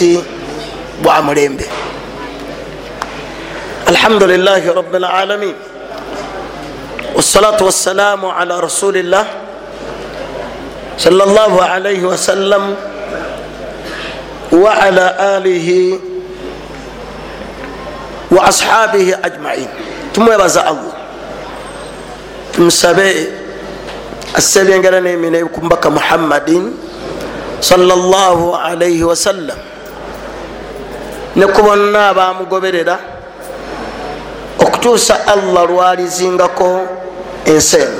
bunsi bwa mulembe. Alhamdulillahi rabbil alamin wassalatu wassalamu ala rasulillah sallallahu alayhi wa sallam wa ala alihi wa ashabihi ajma'in. Tumwebaza Allah, tumusabe asebengera n'emine kumbaka Muhammadin sallallahu alayhi wa sallam ne kubonna abamugoberera okutuusa Allah lwalizingako ensi eno.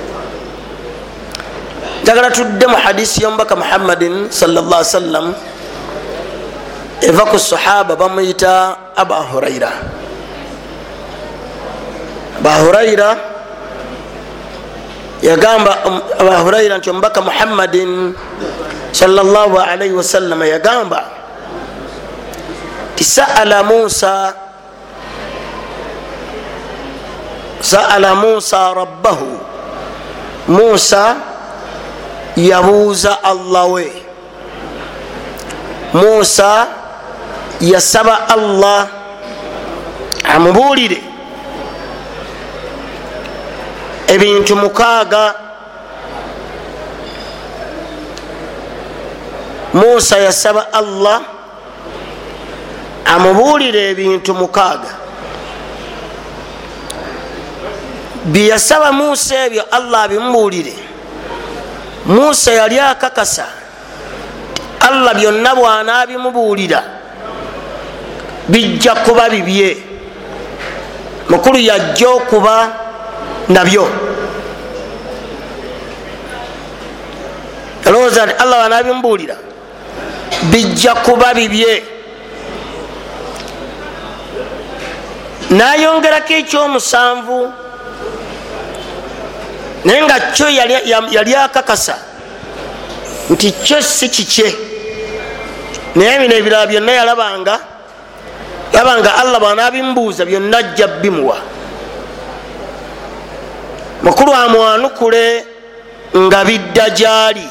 Njagala tudde mu hadisi y'omubaka Muhammadin sallallahu alayhi wa sallam eva ku sahaba bamuyita Aba Huraira. Aba Huraira yagamba nti omubaka Muhammadin sallallahu alayhi wa sallam yagamba sa'ala Musa rabbahu, Musa yabuuza Allah we, Musa yasaba Allah amubuulire ebintu 6. Musa yasaba Allah amubuulire ebintu 6. Biyasaba Musa ebyo Allah abimubuulire, Musa yali akakasa Allah byonna bw'anaabimubuulira bijja kuba bibye, mukulu yajja okuba nabyo. Alowooza nti Allah bw'anaabimubuulira bijja kuba bibye. Nayongerako ekyomusanvu, naye nga kyo yali akakasa nti kyo si kikye, naye bino ebirala byonna yalabanga Allah bw'anaabimubuuza byonna ajja bimuwa. Mukulu amwanukule nga bidda gyali.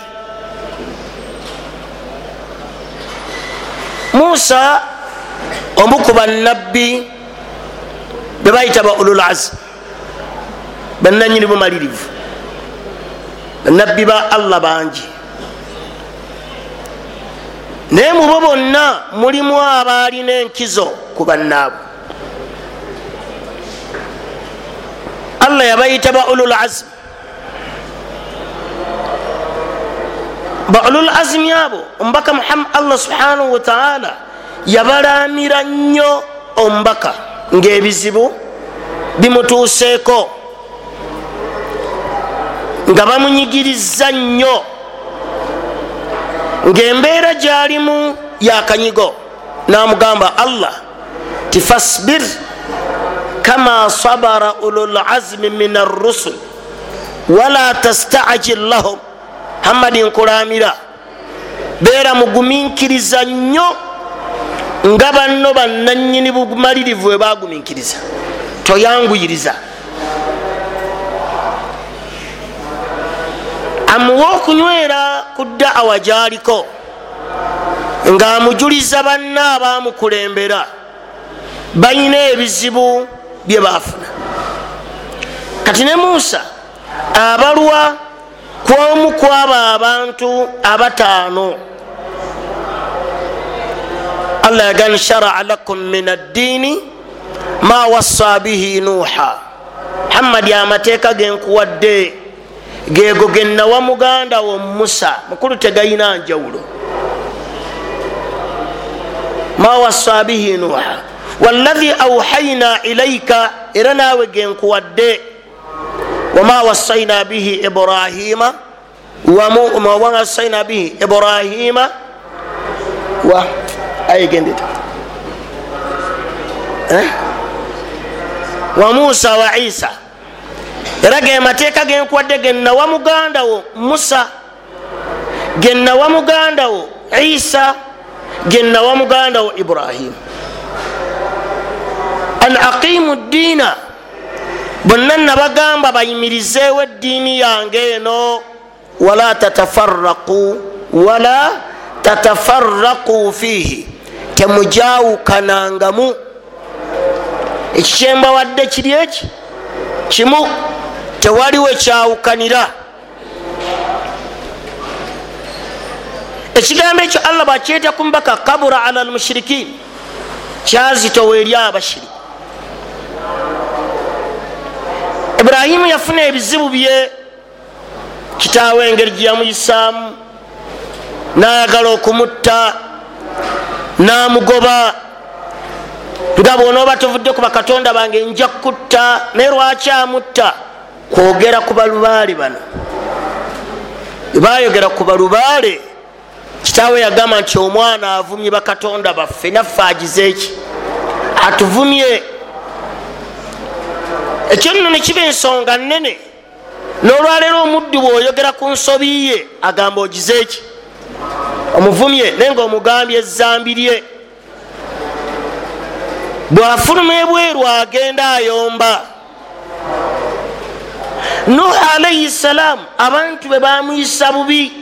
Musa omu ku bannabbi be bayita ba ulul azm, bannanyini bumalirivu, bannabbi ba Allah bangi, naye mu bo bonna mulimu abaalina enkizo ku bannaabo. Allah yabayita ba ulul azm. Ba ulul azmi abo omubaka Muhammad, Allah subhanahu wa ta'ala yabalamira nnyo omubaka ng'ebizibu bimutuuseeko, nga bamunyigiriza nnyo, ng'embeera gy'alimu yakanyigo. N'amugamba Allah ti fasbir kama sabara ulul azmi min ar-rusul wala tasta'jil lahum. Hamadi nkulamira beera muguminkiriza nnyo nga banno bannanyini bumalirivu bwe baguminkiriza, toyanguyiriza. Amuwa okunywera ku da'awa gy'aliko ng'amujuliza banna abaamukulembera balina ebizibu bye baafuna. Kati ne Musa abalwa kw'omu kw'abo abantu 5, Allah yagamba shara'a lakum min ad-diini ma wassa bihi Nuuha. Muhammad amateeka genkuwadde geego gennawa muganda wo Musa, mukulu tegayina njawulo. Ma wassa bihi Nuuha walladhi awhayna ilayka, era naawe genkuwadde wama wassayna bihi Ibrahima wama wassayna bihi Ibrahima wa ayigendeta wa Musa wa Isa. Era ge mateeka genkuwadde gennawa muganda wo Musa, gennawa muganda wo Isa, gennawa muganda wo Ibrahim. An aqimu ddiina, bonna nabagamba bayimirizeewo eddiini yange eno, wala tatafarraqu fiihi, temujawukanangamu. Ekikyemba wadde kiri eki kimu, tewaliwo ekyawukanira. Ekigambo ekyo Allah bwakyeta ku mbaka kabura ala almushirikin, kyazitowa eri abashiri. Ibrahimu yafuna ebizibu bye, kitaawe engeri gye yamuyisaamu, n'ayagala okumutta, n'amugoba. Nga bw'onooba tovudde ku bakatonda bange nja kutta, naye lwaki amutta? Kwogera ku balubaale bano. Bayogera ku balubaale, kitaawe yagamba nti omwana avumye bakatonda baffe, naffe agize eki? Atuvumye. Ekyo nno ne kiba ensonga nnene. N'olwaleero omuddu bw'oyogera ku nsobi ye agamba ogize eki? Omuvumye, naye ng'omugambye ezzambi lye. Bw'afuluma ebweru agenda ayomba. Nuh alayhi salam abantu be bamuyisa bubi.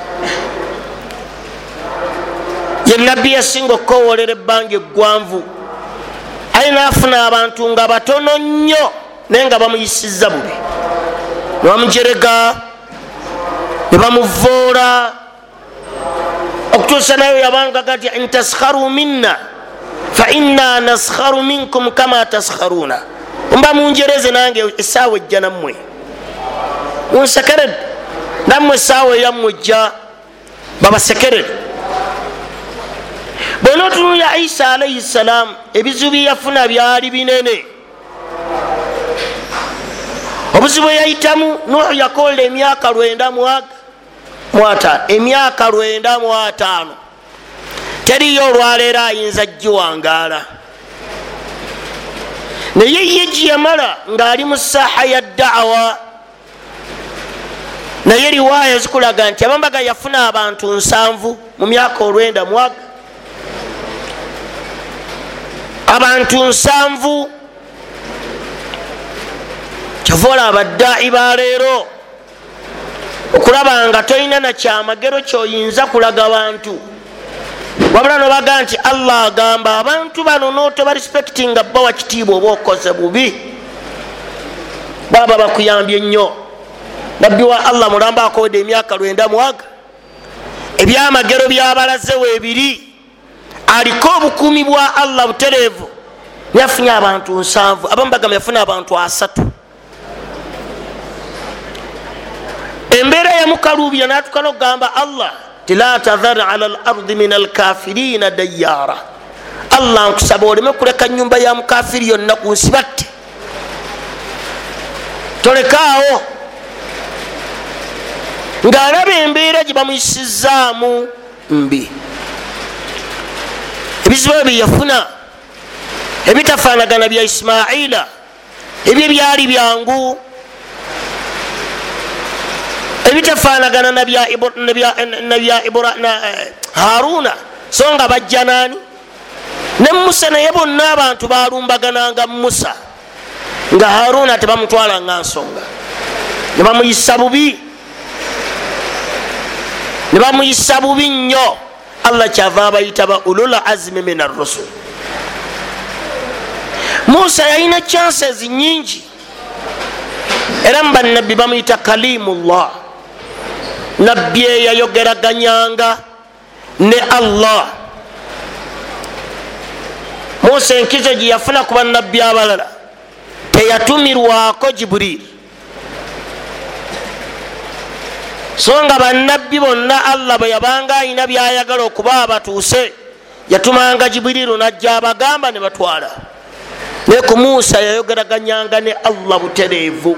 Ye nabbi yasinga okukowolera ebbanga eggwanvu, aye n'afuna abantu nga batono nnyo naye nga bamuyisizza bubi. Ne bamujerega, ne bamuvoola, okutuusa nayo yabanga gati in taskharu minna fa inna naskharu minkum kama taskharuna. Mba munjereze nange essaawa ejja nammwe, munsekerere nammwe essaawa eyammwe ejja babasekerere. Bw'onootunuulira Isa alayhi salam, ebizibu bye yafuna byali binene. Obuzibu yayitamu, Nuhu yakola emyaka 9 emyaka 95. Teriyo olwaleero ayinza giwangaala. Naye ye giyamala ng'ali mu saaha ya da'awa. Naye riwaaya zikulaga nti abambaga yafuna abantu 7 mu myaka 90. Abantu 7. Kyavola abaddaai ba leero okulaba nga tolina na kyamagero kyoyinza kulaga abantu, wabula nobaga nti Allah agamba abantu bano notobarespectinga bawa kitiibwa oba okoze bubi, baba bakuyambye nnyo. Nabbi wa Allah mulamba akowedde emyaka 90, ebyamagero byabalaze weebiri, aliko obukumi bwa Allah butereevu. Yafunye abantu 7, abamu bagamba yafuna abantu 3. Embeera yamukaluubira n'atukana okugamba Allah ti la tadhar ala al-ardi min al-kafirina dayyara. Allah nkusaba oleme kuleka nyumba ya mukafiri yonna ku nsi batte, tolekaawo. Ng'alaba embeera gye bamuyisizaamu mbi. Ebizibu bye yafuna ebitafaanagana bya Ismaila, ebyo byali byangu. Ebitafaanagana na bya Haruna, so nga bajja nani ne Musa, naye bonna abantu balumbagananga Musa, nga Haruna tebamutwala nga nsonga. Ne bamuyisa bubi nnyo. Allah kyava abayita ba ulul azmi min ar-rusul. Musa yalina chances nyingi, era mbannabbi bamuyita kalimullah, nabbi eyayogeraganyanga ne Allah. Musa enkizo gye yafuna ku bannabbi abalala teyatumirwako Jibril, so nga bannabbi bonna Allah bwe yabanga alina byayagala okuba abatuuse yatumanga Jibrilu najja abagamba ne batwala. Naye ku Musa yayogeraganyanga ne Allah butereevu.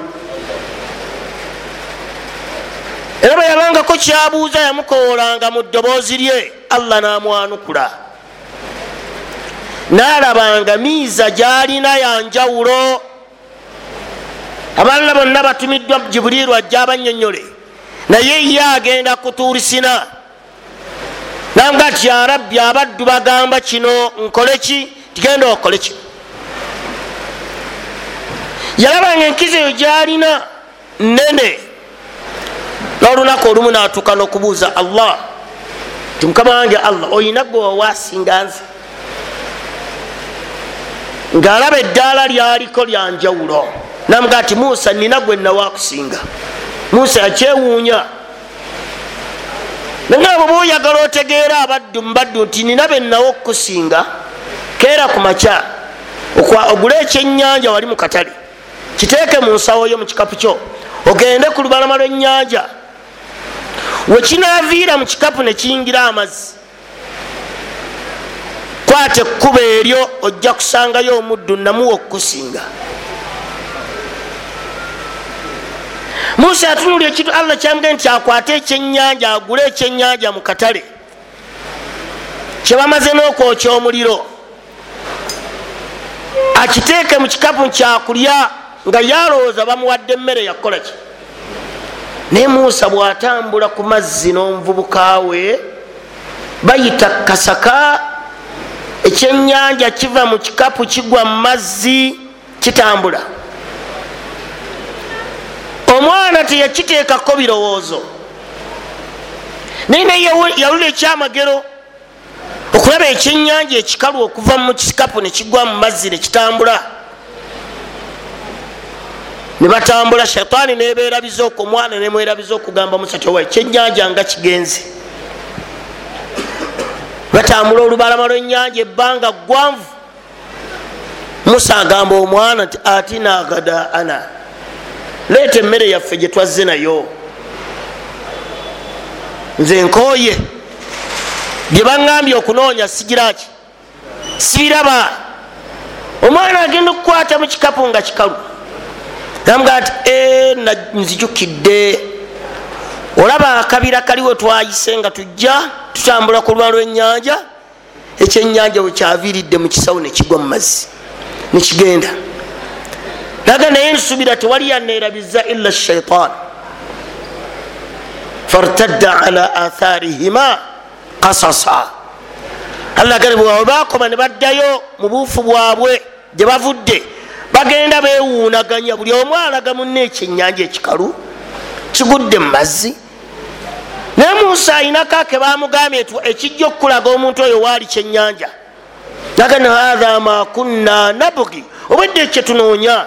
Era bwe yabangako kyabuuza yamukoolanga mu ddoboozi lye, Allah n'amwanukula. N'alabanga miiza gy'alina yanjawulo. Abalala bonna batumiddwa Jibrilu ajja abannyonnyole, naye ye agenda ku Tuuri Sina. Nanga ti ya Rabbi, abaddu bagamba kino, nkole ki? Tigenda okole ki? Yalabanga enkizo eyo gy'alina nnene. N'olunaku olumu n'atuuka n'okubuuza Allah ti Mukama wange Allah, oyina gwe wawaasinga nze? ng'alaba eddaala lyaliko lyanjawulo. Namuga ati Musa nina gwe nawakusinga. Musa yakyewuunya. Nangabo bw'oyagala otegeera abaddu mu baddu nti nina be nawo okukusinga, keera ku makya ogule ekyennyanja wali mu katale, kiteeke mu nsawo yo mu kikapu kyo, ogende ku lubalama lw'ennyanja. Wekinaaviira mu kikapu ne kiyingira amazzi, kwata ekkuba eryo ojja kusangayo omuddu namuwa okukusinga. Musa atunulira ekintu Allah kyamugambye nti akwate ekyennyanja, agule ekyennyanja mu katale kyebamaze n'okwokya omuliro, akiteeke mu kikapu kyakulya, nga yalowooza bamuwadde emmere yakola ki. Naye Musa bw'atambula ku mazzi n'omuvubuka we bayita kasaka, ekyennyanja kiva mu kikapu kigwa mu mazzi kitambula. Omwana teyakiteekako birowoozo, naye yawulira ekyamagero okulaba ekyennyanja ekikalu okuva mu kikapu ne kigwa mu mazzi ne kitambula. Ne batambula, Shaitaani nebeerabiza okwo, omwana nemwerabiza okugamba Musa towa ekyennyanja nga kigenze. Batambula olubalama lw'ennyanja ebbanga ggwanvu. Musa agamba omwana nti atina gada ana, leeta emmere yaffe gye twazze nayo, nze nkooye, bye baŋŋambye okunoonya sigiraki sibiraba. Omwana agenda okukwata mu kikapu nga kikalu, namuga nti nzijukidde, olaba akabira kaliwo twayise nga tujja tutambula ku lwa lw'ennyanja, ekyennyanja bwe kyaviiridde mu kisawo ne kigwa mu mazzi ne kigenda. Naga naye nsubira tewali yanneerabiza illa shaitan, fartadda ala atharihima qasasa. Allah gale bwe bakoma ne baddayo mu buufu bwabwe gye bavudde, bagenda beewuunaganya, buli omu alaga munne ekyennyanja ekikalu kigudde mu mazzi. Naye Musa ayinako ake bamugambye ekijja okukulaga omuntu oyo waali kyennyanja. Naga hatha ma kunna nabgi, obadde ekye tunoonya.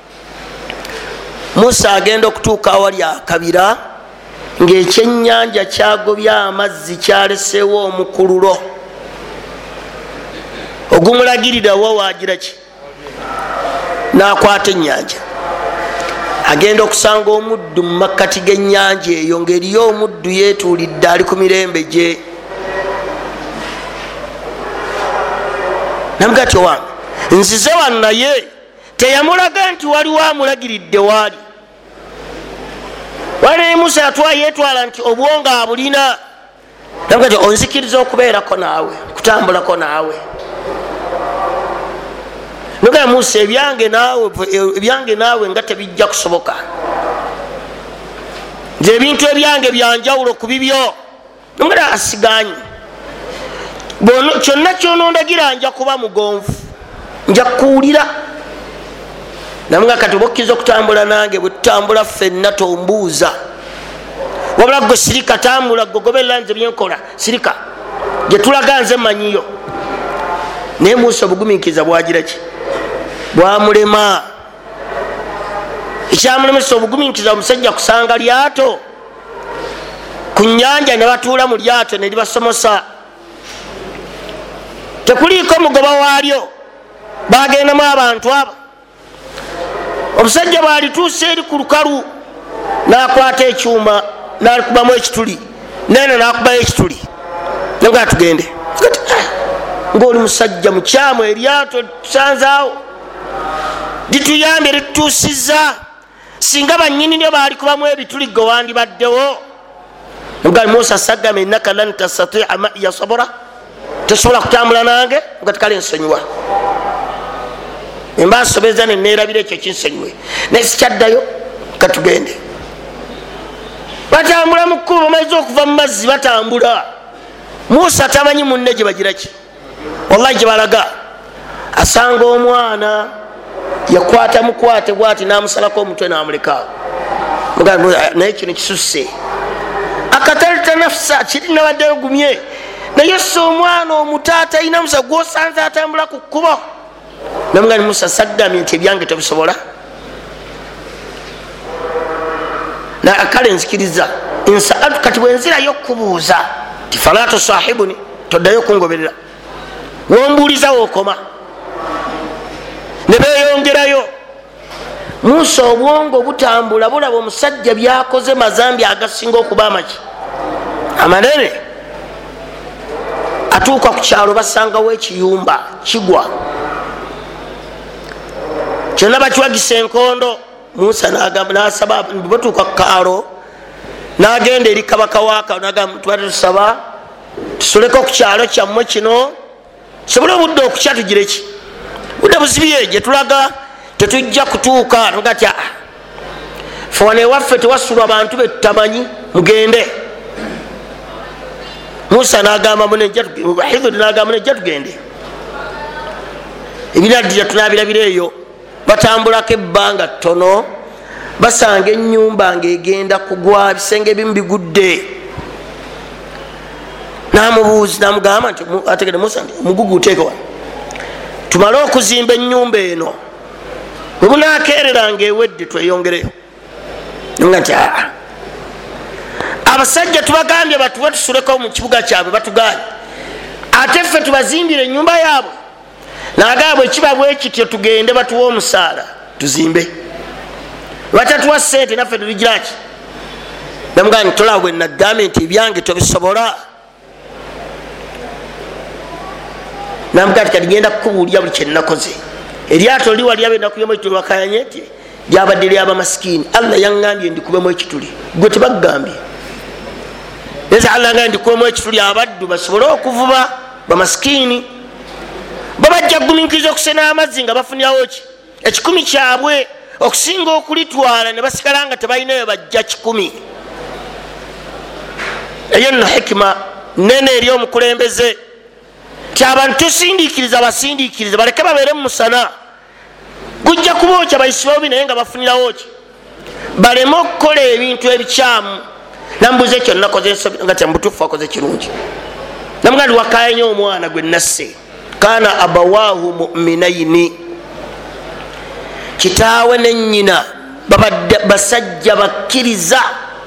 Musa agenda okutuuka awali akabira, ng'ekyennyanja kyagobya amazzi, kyaleseewo omukululo ogumulagirira wa wagira ki, n'akwata ennyanja. Agenda okusanga omuddu mu makkati g'ennyanja eyo, ng'eriyo omuddu yeetuulidde ali ku mirembe gye. Namugati owange nzize wano, naye teyamulaga nti waliwo amulagiridde waali. Wanaye Musa yetwala nti obwonga abulina. Namugati onzikiriza okubeerako naawe, kutambulako naawe. Nogaya Musa ebyange naawe nga tebijja kusoboka, nze ebintu ebyange byanjawulo ku bibyo. Nogaya asiganyi kyonna kyonondagira nja kuba mugonvu, nja kuwulira. Namuga kati obakkiriza okutambula nange, bwe tutambula ffenna tombuuza, wabula gwe sirika tambula, gogoberera nze byenkola, sirika gye tulaga nze manyiyo. Naye Musa obugumiikiriza bwagira ki, bwamulema. Ekyamulemesa obugumiikiriza omusajja kusanga lyato ku nnyanja, ne batuula mu lyato ne libasomosa, tekuliiko mugoba waalyo, bagendamu abantu abo. Omusajja bwalituuse eri ku lukalu, n'akwata ekyuma n'alikubamu ekituli, neno n'akubayo ekituli, nga tugende. Ng'oli musajja mukyamu, eryato tusanzaawo lituyambye litutuusizza, singa bannyini nyo baalikubamu ebituli gwe wandibaddewo. Ngali Musa sagame innaka lan tastatia ma'iya sabra, tosobola kutambula nange. Ngati kale nsonyiwa, emba nsobeza neneerabira ekyo kinsonyiwe, naye sikyaddayo, katugende. Batambula mu kkubo, bamalize okuva mu mazzi batambula. Musa tamanyi munne gye bagira ki, wallahi gye balaga. Asanga omwana yakwata mukwate bwati n'amusalako omutwe n'amulekaawo. Naye kino kisusse, akatalita nafsa kiri nabaddeyo gumye. Naye so omwana omutaata ayina musa gwosanze atambula ku kkubo, namugani Musa sagamye nti ebyange tobisobola na kale nzikiriza insaaltu kati bwenzirayo okubuuza ti fala tusahibuni toddayo kungoberera wombuuliza wokoma ne beyongerayo Musa obwongo butambula bulaba omusajja byakoze mazambi agasinga okuba amaki amanene atuuka ku kyalo basangawo ekiyumba kigwa kyonna bakiwagisa enkondo Musa nasaba batuuka ku kaalo nagenda eri kabaka waaka nagamba tubadde tusaba tusuleko ku kyalo kyammwe kino tusobole obudde okukya tugireki budde buzibye gye tulaga tetujja kutuuka ngati fe wano ewaffe tewasulwa abantu betutamanyi mugende Musa nagamba munehidhuri nagamba nejja tugende ebinaddira tunabirabira eyo batambulako ebbanga ttono basanga ennyumba ngaegenda kugwa bisenge ebimu bigudde namubuuzi namugamba nti ategede Musa nti omugugu uteeke wano tumale okuzimba ennyumba eno webunakereranga ewedde tweyongereyo nga nti abasajja tubagambye batuwe tusuleko mu kibuga kyabwe batuganye ate ffe tubazimbire ennyumba yaabwe nagamba ekiba bwekityo tugende batuwe omusaala tuzimbe batatuwa sente naffe tubigiraki namugamba nti tolaba bwe nagambye nti ebyange tobisobola namugamba nti kati genda kukubuulira buli kyenakoze eryato liwa lyaba enakuyemu ekituli wakayanye ti lyabadde lyabamasikini Allah yaŋŋambye ndikubemu ekituli gwe tebagambye eza Allah nga ndikubemu ekituli abaddu basobole okuvuba bamasikini babajja guminkiriza okusena amazzi nga bafunirawo ki ekikumi kyabwe okusinga okulitwala ne basigala nga tebalinayo bajja 100 eyo nno hikima nene eri omukulembeze ti abantu tusindikiriza basindikirize baleke babeere mu musana gujja kubookya bayisi babi naye nga bafunirawo ki baleme okukola ebintu ebikyamu nambuuza ekyo nakoze nga tembutuufu akoze kirungi namugandi wakayanye omwana gwe nasse kana abawahu muminaini kitaawe nenyina babadde basajja bakkiriza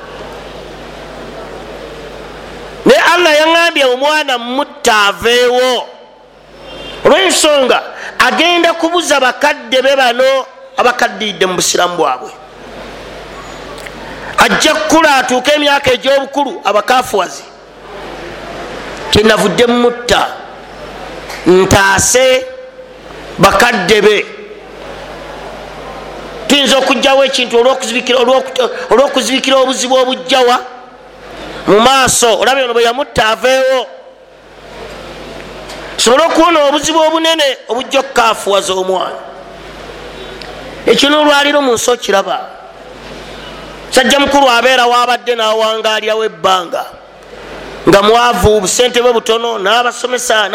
naye Allah yaŋŋambye omwana mutta aveewo olw'ensonga agenda kubuza bakadde be bano abakaddidde mu busiramu bwabwe ajja kukula atuuka emyaka egy'obukulu abakafuwazi kyenavudde mutta ntaase bakadde be tuyinza okugjawo ekintu olw'okuzibikira obuzibu obujjawa mu maaso olabye ono bwe yamutta aveewo sobole okuwona obuzibu obunene obujja okukafuwaza omwana ekyo n'olwaliro mu nsi okiraba sajja mukulu abeera wabadde n'awangalirawo ebbanga nga mwavu busente bwe butono n'abasomesa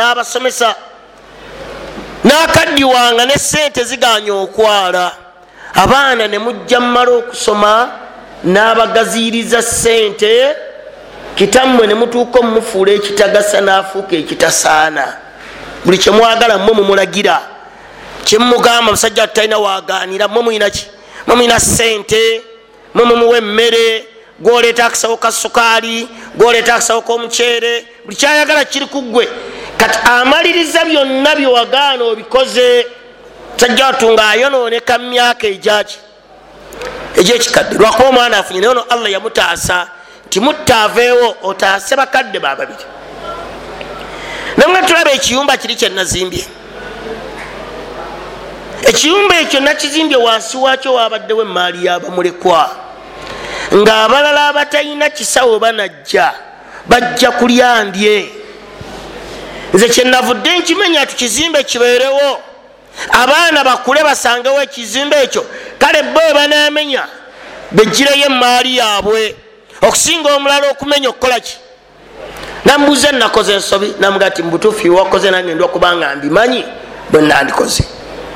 n'akaddiwanga ne sente ziganya okwala abaana ne mujja mmala okusoma n'abagaziriza sente kitammwe ne mutuuka omumufuula ekitagasa n'afuuka ekitasaana buli kyemwagala mmwe mumulagira kyemugamba musajja tutalina waganira mmwe muyinaki mmwe muyina sente mmwe mumuwa emmere gwoleeta akasawo ka sukaali gwoleeta akasawo k'omuceere buli kyayagala kiri ku ggwe kati amaliriza byonna byewagaana obikoze sajja watunga ayonooneka mu myaka egyaki egyekikadde lwakuba omwana afunye naye ono Allah yamutaasa nti mutta aveewo otaase bakadde bababiri namwe tulaba ekiyumba kiri kyenazimbye ekiyumba ekyo nakizimbye wansi waakyo wabaddewo emaali y'abamulekwa ng'abalala abatalina kisawo banajja bajja kulya ndye nze kyenavudde nkimenya tukizimbe kibeerewo abaana bakule basangewo ekizimbe ekyo kale bo banamenya begireyo emaali yaabwe okusinga omulala okumenya okukola ki nambuuza nakoze ensobi namuga ti mubutuufu wakoze nange ndi okubanga mbimanyi bwe nandikoze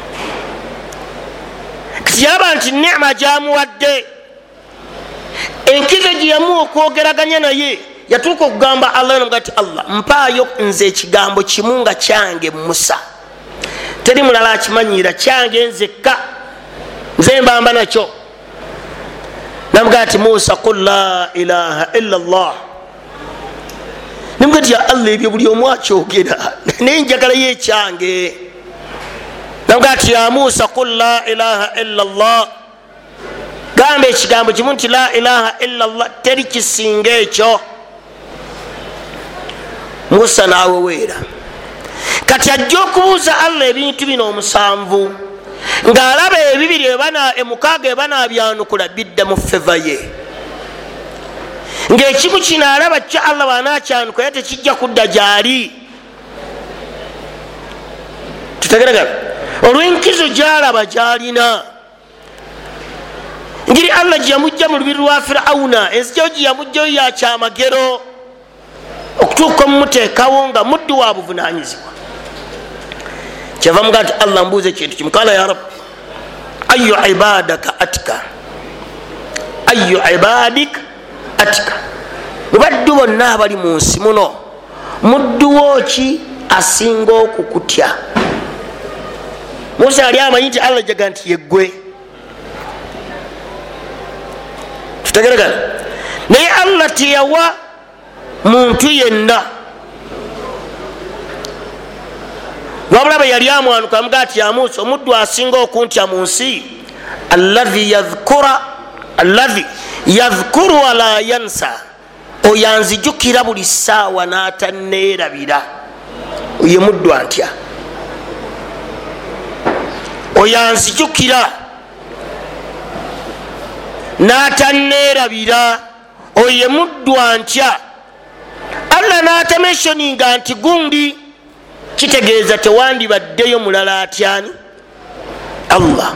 kati yalaba nti neema gyamuwadde enkizo gye yamuwa okwogeraganya naye yatuuka okugamba Allah namuga ti Allah mpaayo nze ekigambo kimu nga kyange Musa teri mulala akimanyira, kyange nzekka, nze mbamba nakyo. Namugaa ati Musa qul la ilaha illa Allah. Namugaa ati ya Allah ebyo buli omu akyogera naye njagalayo ekyange. Namugaa ati ya Musa qul la ilaha illa Allah. Gamba ekigambo kimu nti la ilaha illa Allah, teri kisinga ekyo. Musa naweweera. Kati ajja okubuuza Allah ebintu bino omusanvu, ng'alaba ebibiri emukaaga ebanabyanukula bidda mu feva ye, ng'ekimu kino alaba kyo Allah bw'anaakyanuka ye tekijja kudda gyali. Tutegeregana olw'enkizo gyalaba gyalina. Ngiri Allah gye yamugja mu lubiri lwa Firawuna, enzigyayo gye yamugjayo yakyamagero okutuuka omumuteekawo nga muddu wa buvunaanyizibwa. Kyava mugaa nti Allah mbuuza ekintu kimu, kala ya Rabbi ayu ibadaka atika, ayu ibadik atika, mu baddu bonna abali mu nsi muno mudduwo ki asinga okukutya? Musa yali amanyi nti Allah jaga nti yeggwe. Tutegeregana naye Allah teyawa muntu yenna, wabula bwe yali amwanuka amugaa ati ya Musa, omuddu asinga okuntya mu nsi alladhi yadhkuru wala yansa, oyo anzijukira buli ssaawa n'atanneerabira, oyo muddu antya. Oyo anzijukira n'atanneerabira, oyo muddu antya. Allah n'atameshoninga nti gundi, kitegeeza tewandibaddeyo mulala atyani? Allah.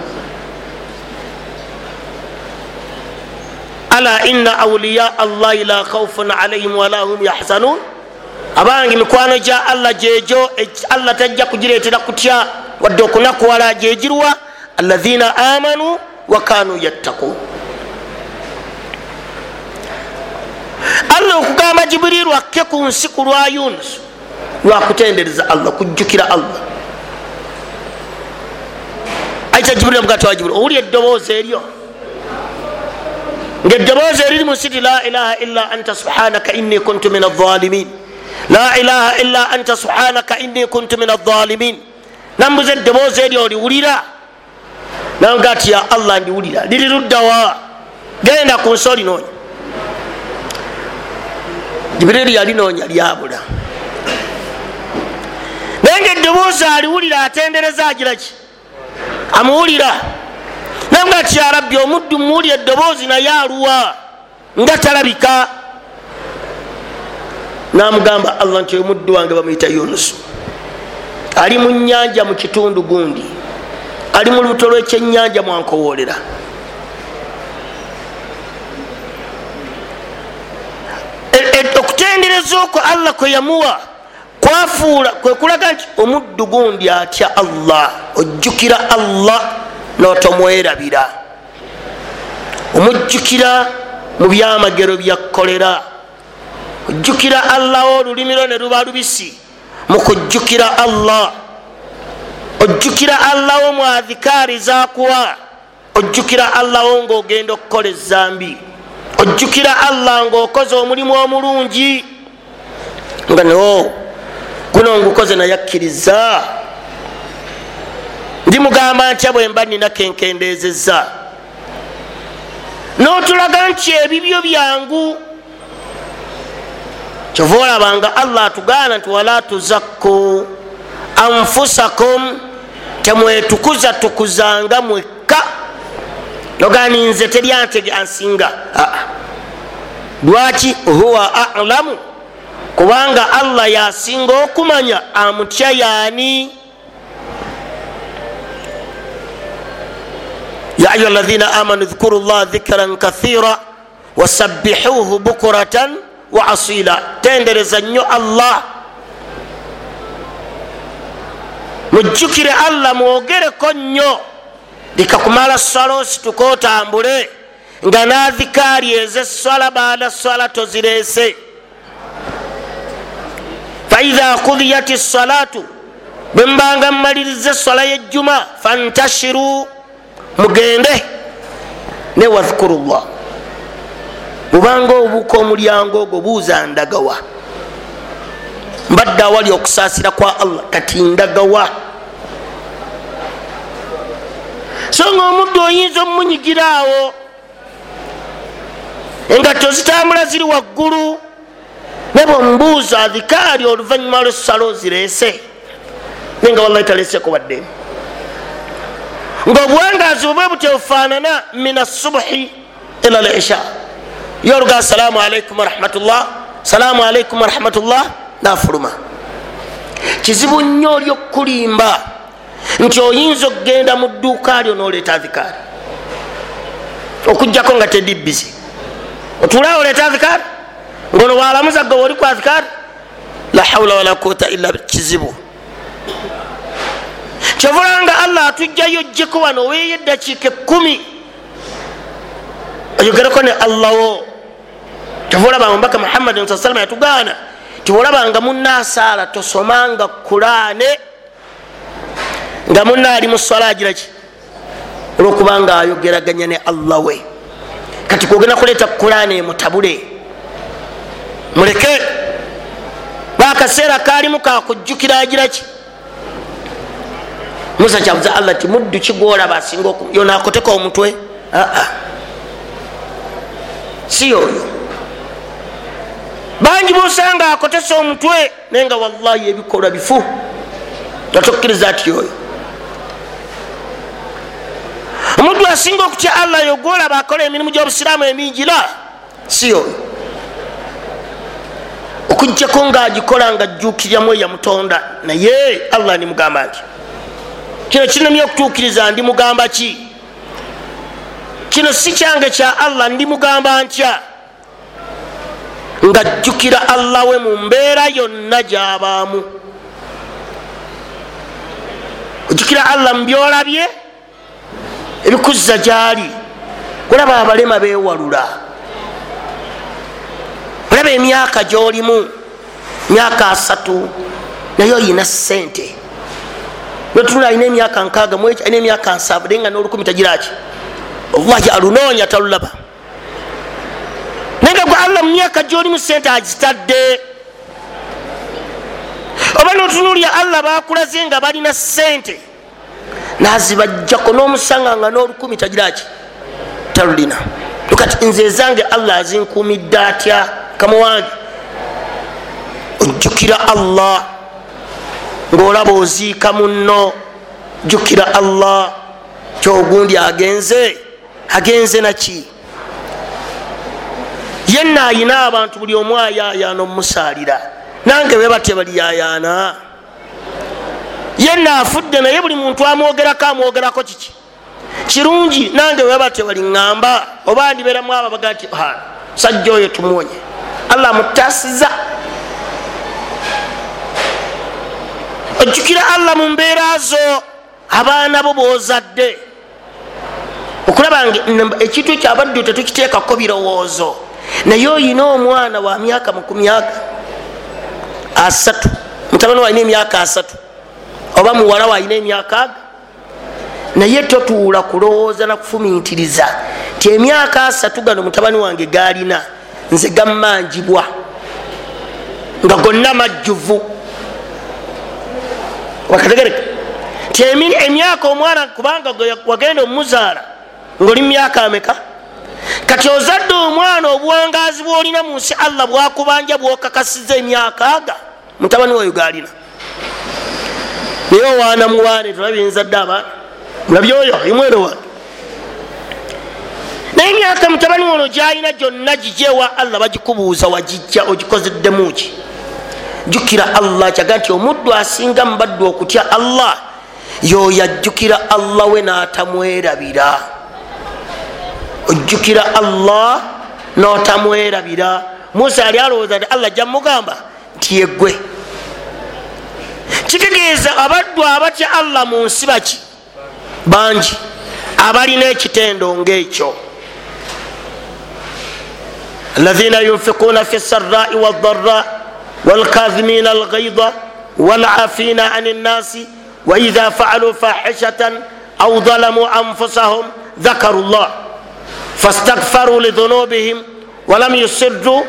Ala inna awliya Allahi la khawfun alayhim wala hum yahzanun. Abangi mikwano gya Allah gyejo Allah tajja kugireetera kutya wadde okunakuwala, gyegirwa alladhina amanu wa kanu yattaqun. Allah okugamba Jibrilu akke ku nsi ku lwa Yunus lwakutendereza Allah, kujjukira Allah. Ayita Jibrilu amugati wa Jibrilu, owulya eddoboozi eryo, ng'eddoboozi eriri mu nsi la ilaha illa anta subhanaka inni kuntu min adh-dhalimin, la ilaha illa anta subhanaka inni kuntu min adh-dhalimin. Nambuza eddoboozi eryo oliwulira? Namugati ya Allah ndiwulira. Liri luddawa? Genda ku nsi olinoonya. Jibrilu yalinoonya lyabula, naye ng'eddoboozi aliwulira atendereza agira ki? Amuwulira. Namugaa ati ya Rabbi, omuddu muwulira eddoboozi naye aluwa nga talabika. Namugamba Allah nti omuddu wange bamuyita Yunus, ali mu nnyanja mu kitundu gundi, ali mu lubuto lw'ekyennyanja mwankowoolera. Okutendereza okwo Allah kwe yamuwa kwafuula kwe kulaga nti omuddu gundi atya Allah, ojjukira Allah n'otomwerabira, omujjukira mu byamagero byakolera, ojjukira Allah olulimi lwo ne luba lubisi mu kujjukira Allah, ojjukira Allah wo mu adhikaari zakuwa, ojjukira Allah wo ng'ogenda okukola ezzambi, ojjukira Allah ng'okoze omulimu omulungi nga no guno ngukoze nayakkiriza, ndimugamba ntya bwe mba nina kenkendeezezza, n'otulaga nti ebibyo byangu. Kyova olabanga Allah atugaana nti wala tuzakku anfusakum, temwetukuza tukuzanga mwekka. Nogani nze teri antege ansinga, lwaki? Huwa a'lamu, kubanga Allah yasinga okumanya amutya yaani. Ya ayuha alladhina amanu dhkuru llaha dhikran kathira wasabbihuhu bukratan wa asila, tendereza nnyo Allah, mujjukire Allah, mwogereko nnyo. Likakumala swala osituka otambule nga nadhikaari ez'esswala baada swala tozireese. Faidha qudiyati salatu bwembanga mmaliriza eswala y'ejjuma fantashiru mugende ne wadhkurullah. Bubanga obuuka omulyango ogwo buuza ndagawa, mbadde awali okusaasira kwa Allah kati ndagawa. So nga omuddu oyinza omunyigiraawo engatto zitambula ziri waggulu, ne bwemubuuza adhikaari oluvannyuma lw'essala ozireese, nenga wallahi taleeseko wadde. Ng'obuwangaazi bwe butebufaanana min assubuhi ila al-isha, yoluga assalaamu alaikum warahmatullah, salaamu alaikum warahmatullah, nafuluma. Kizibu nnyo olyokulimba nti oyinza okgenda mu dduuka lyo n'oleeta adhikaari okugjako nga teddi bizi, otuulaawo oleeta adhikaari ngono walamuza gwe oli ku adhikaari. La hawla wala quwwata illa kizibu. Kyovulanga Allah atujjayo jjeko wano weeye eddakiika 10 oyogereko ne Allah wo. Kyovulaba omubaka Muhammad sallallahu alaihi wasallam yatugaana tiwolabanga munna asaala tosomanga Qur'ane nga munna ali mu swala agira ki olwokubanga ayogeraganya ne Allah we. Kati kwogenda kuleeta Qur'ane mutabule muleke bakaseera kaalimu kakujjukira agira ki. Musa kyabuza Allah ti muddu kigwolaba asinga yonakoteka omutwe, si oyo. Bangi bosanga akotesa omutwe nenga wallahi ebikolwa bifu, tatokkiriza ati oyo. Omuddu asinga okutya Allah yogolaba akola emirimu gy'obusiraamu emingira, si oyo. Okujjako ng'agikola nga ajjuukiryamu eya mutonda, naye Allah nimugamba nti kino kinemye okutuukiriza ndi mugamba ki? Kino si kyange kya Allah ndi mugamba ntya? Ng'ajjukira Allah we mu mbeera yonna gy'abaamu. Ojjukira Allah mu byolabye ebikuzza gy'ali. Kulaba abalema beewalula, kulaba emyaka gy'olimu, myaka 3 naye oyina ssente. Lwetulula alina emyaka 6 mweki alina emyaka 7 denga n'olukumi tagiraki, wallahi alunoonya talulaba. Nenga gwe Allah mu myaka gy'olimu ssente agitadde. Oba n'otunuulya Allah bakulaze nga balina ssente n'azibajjako n'omusanga nga n'olukumi tagiraki talulina. Kati nze zange Allah azinkuumidde atya? Kama wange ojjukira Allah ng'olaba oziika munno, jjukira Allah kyogundi agenze naki. Yenna ayina abantu buli omu ayaayaana omusaalira, nange bwe batya baliyaayaana. Yenna afudde naye buli muntu amwogerako amwogerako kiki kirungi, nange bwe batya baliŋŋamba oba ndibeeramu abo baga nti sajja oyo tumuwonye. Allah mutaasiza. Ojjukira Allah mu mbeera zo abaana bo boozadde, okulaba ekintu ekyabadde tetukiteekako birowoozo, naye oyina omwana wa myaka 3, mutabani walina emyaka 3 oba muwala walina emyaka 4, naye totuula kulowooza na kufumiitiriza ti emyaka 3 gano mutabani wange galina nze gammanjibwa nga gonna majjuvu. Wakategereka ti emyaka omwana kubanga wagenda omuzaala ng'oli myaka ameka? Kati ozadde omwana obuwangaazi bw'olina mu nsi Allah bwakubanja bw'okakasiza emyaka aga mutabani wayo galina. Naye owaana muwaane tulabye nzadde abaana mulabye oyo imwero wange, naye emyaka mutabani ono gy'alina gyonna gigyewa Allah bagikubuuza wagijja ogikozeddemu ki? Jjukira Allah. Kyaga nti omuddu asinga mubaddu okutya Allah yoyo ajjukira Allah we n'atamwerabira. Ojjukira Allah n'otamwerabira. Musa yali alowooza nti Allah ajja mugamba nti yeggwe. Kitegeeza abaddu abatya Allah mu nsi baki bangi abalina ekitendo ng'ekyo. Alladhina yunfiquna fi sarra'i wadh-dharra والكاظمين الغيظ walafina ani nnasi waidha faalu fahishatan au dhalamu anfusahum dhakaru llah fastaghfaru lidhunubihim walam yusirru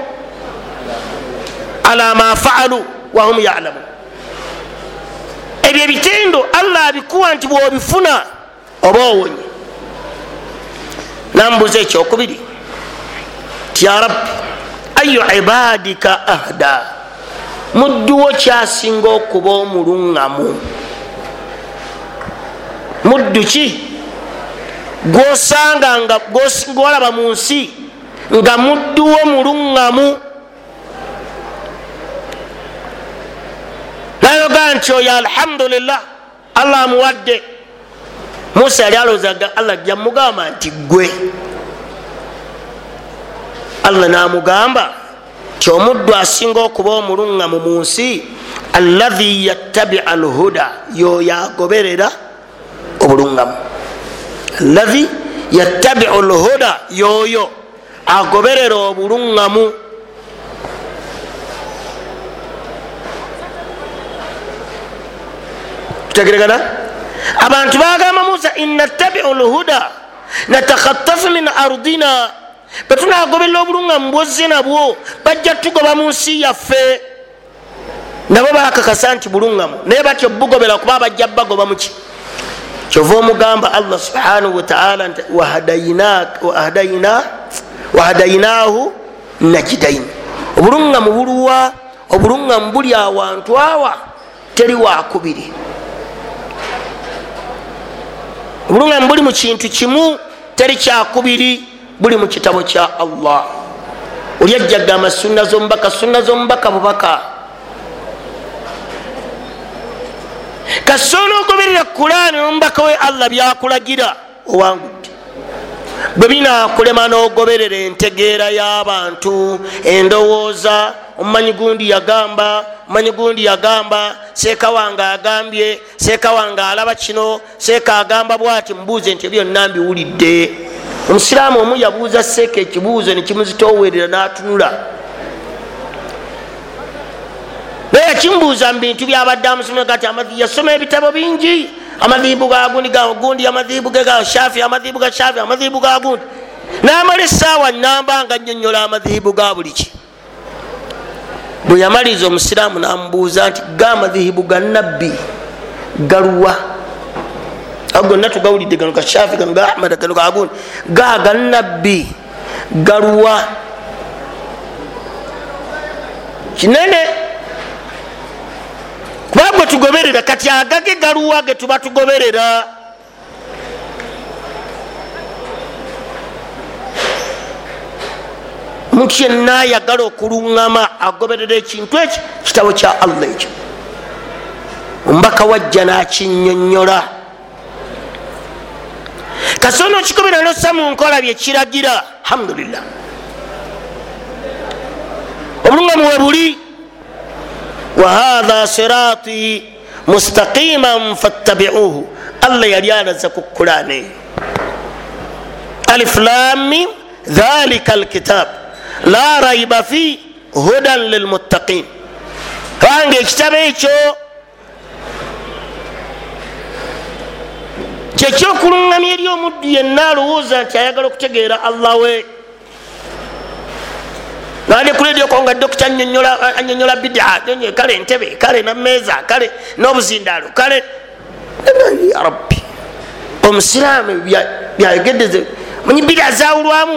ala ma faalu wahum yalamun. Ebyo ebitendo Allah abikuwa nti bwobifuna oba owonye. Nambuza ekyokubiri ti ya rabbi ayu ibadika ahda, mudduwo kyasinga okuba omulungamu? Muddu ki gwosanga nga gwolaba mu nsi nga mudduwo mulungamu? nayoga nti oyo alhamdulillah Allah amuwadde. Musa yali alowoozaga Allah jamugamba nti gwe. Allah namugamba ti omuddu asinga okuba omulungamu mu nsi alladhi yattabi'u alhuda, yoyo agoberera obulungamu. Alladhi yattabi'u alhuda, yoyo agoberera obulungamu. Tutegeregana? Abantu bagamba Musa innattabi'u alhuda natakhattafu min ardina, betunagoberera obulungamu bwozze nabwo bajja tugoba mu nsi yaffe. Nabo bakakasa nti bulungamu naye batyo bugobera kuba bajja bagoba muki. Kyova omugamba Allah subhanahu wa ta'ala nti wahadainahu najidain. Obulungamu buluwa? Obulungamu buli awantu awa, teri wakubiri. Obulungamu buli mu kintu kimu, teri kyakubiri, buli mu kitabo kya Allah. Oli ajja gamba sunna z'omubaka, sunna z'omubaka bubaka. Kasoola ogoberera Qur'an n'omubaka we Allah byakulagira owangudde. Bwe binaakulema n'ogoberera entegeera y'abantu, endowooza, omumanyi gundi yagamba, omumanyi gundi yagamba, seeka wange agambye, seeka wange alaba kino, seeka agamba bw'ati, mubuuze nti byonna mbiwulidde. Omusiraamu omu yabuuza seeka ekibuuzo ne kimuzitoowerera n'atunula. Naye yakimbuuza mu bintu byabadde amusomera gati yasoma ebitabo bingi, amadhibu ga gundi amadhibu ge ga Shafi, amadhibu ga Shafi, amadhibu ga gundi. N'amala essaawa nnamba nga nnyonnyola amadhibu ga buli ki. Bwe yamaliza omusiraamu n'amubuuza nti ga amadhibu ga nabbi galuwa? Gonna tugawulidde, gano ga Shafi, gano ga Ahmad, gano ga gundi. Ga nabbi galuwa? Kinene kuba gwe tugoberera, kati agage galuwa ge tuba tugoberera? Omuntu yenna ayagala okulungama agoberera ekintu ekyo, kitabo kya Allah ekyo. Omubaka wajja n'akinnyonnyola. Kasoono okikobera n'ossa mu nkola bye kiragira, alhamdulillah. Obulungamu we buli. Wahadha sirati mustaqiman fattabi'uhu. Allah yali alaza ku Qur'ani. Alif lam mim dhalika alkitab la raiba fi hudan lilmuttaqin. Wange ekitabo ekyo kyekyokulungamya eri omuddu yenna alowooza nti ayagala okutegeera Allah we. Nali kuledio konga dokita anyonyola bid'a, kale entebe, kale n'ammeeza, kale n'obuzindalo, kale ya rabbi. Omusiraamu byayogedde manyi bid'a zaawulwamu.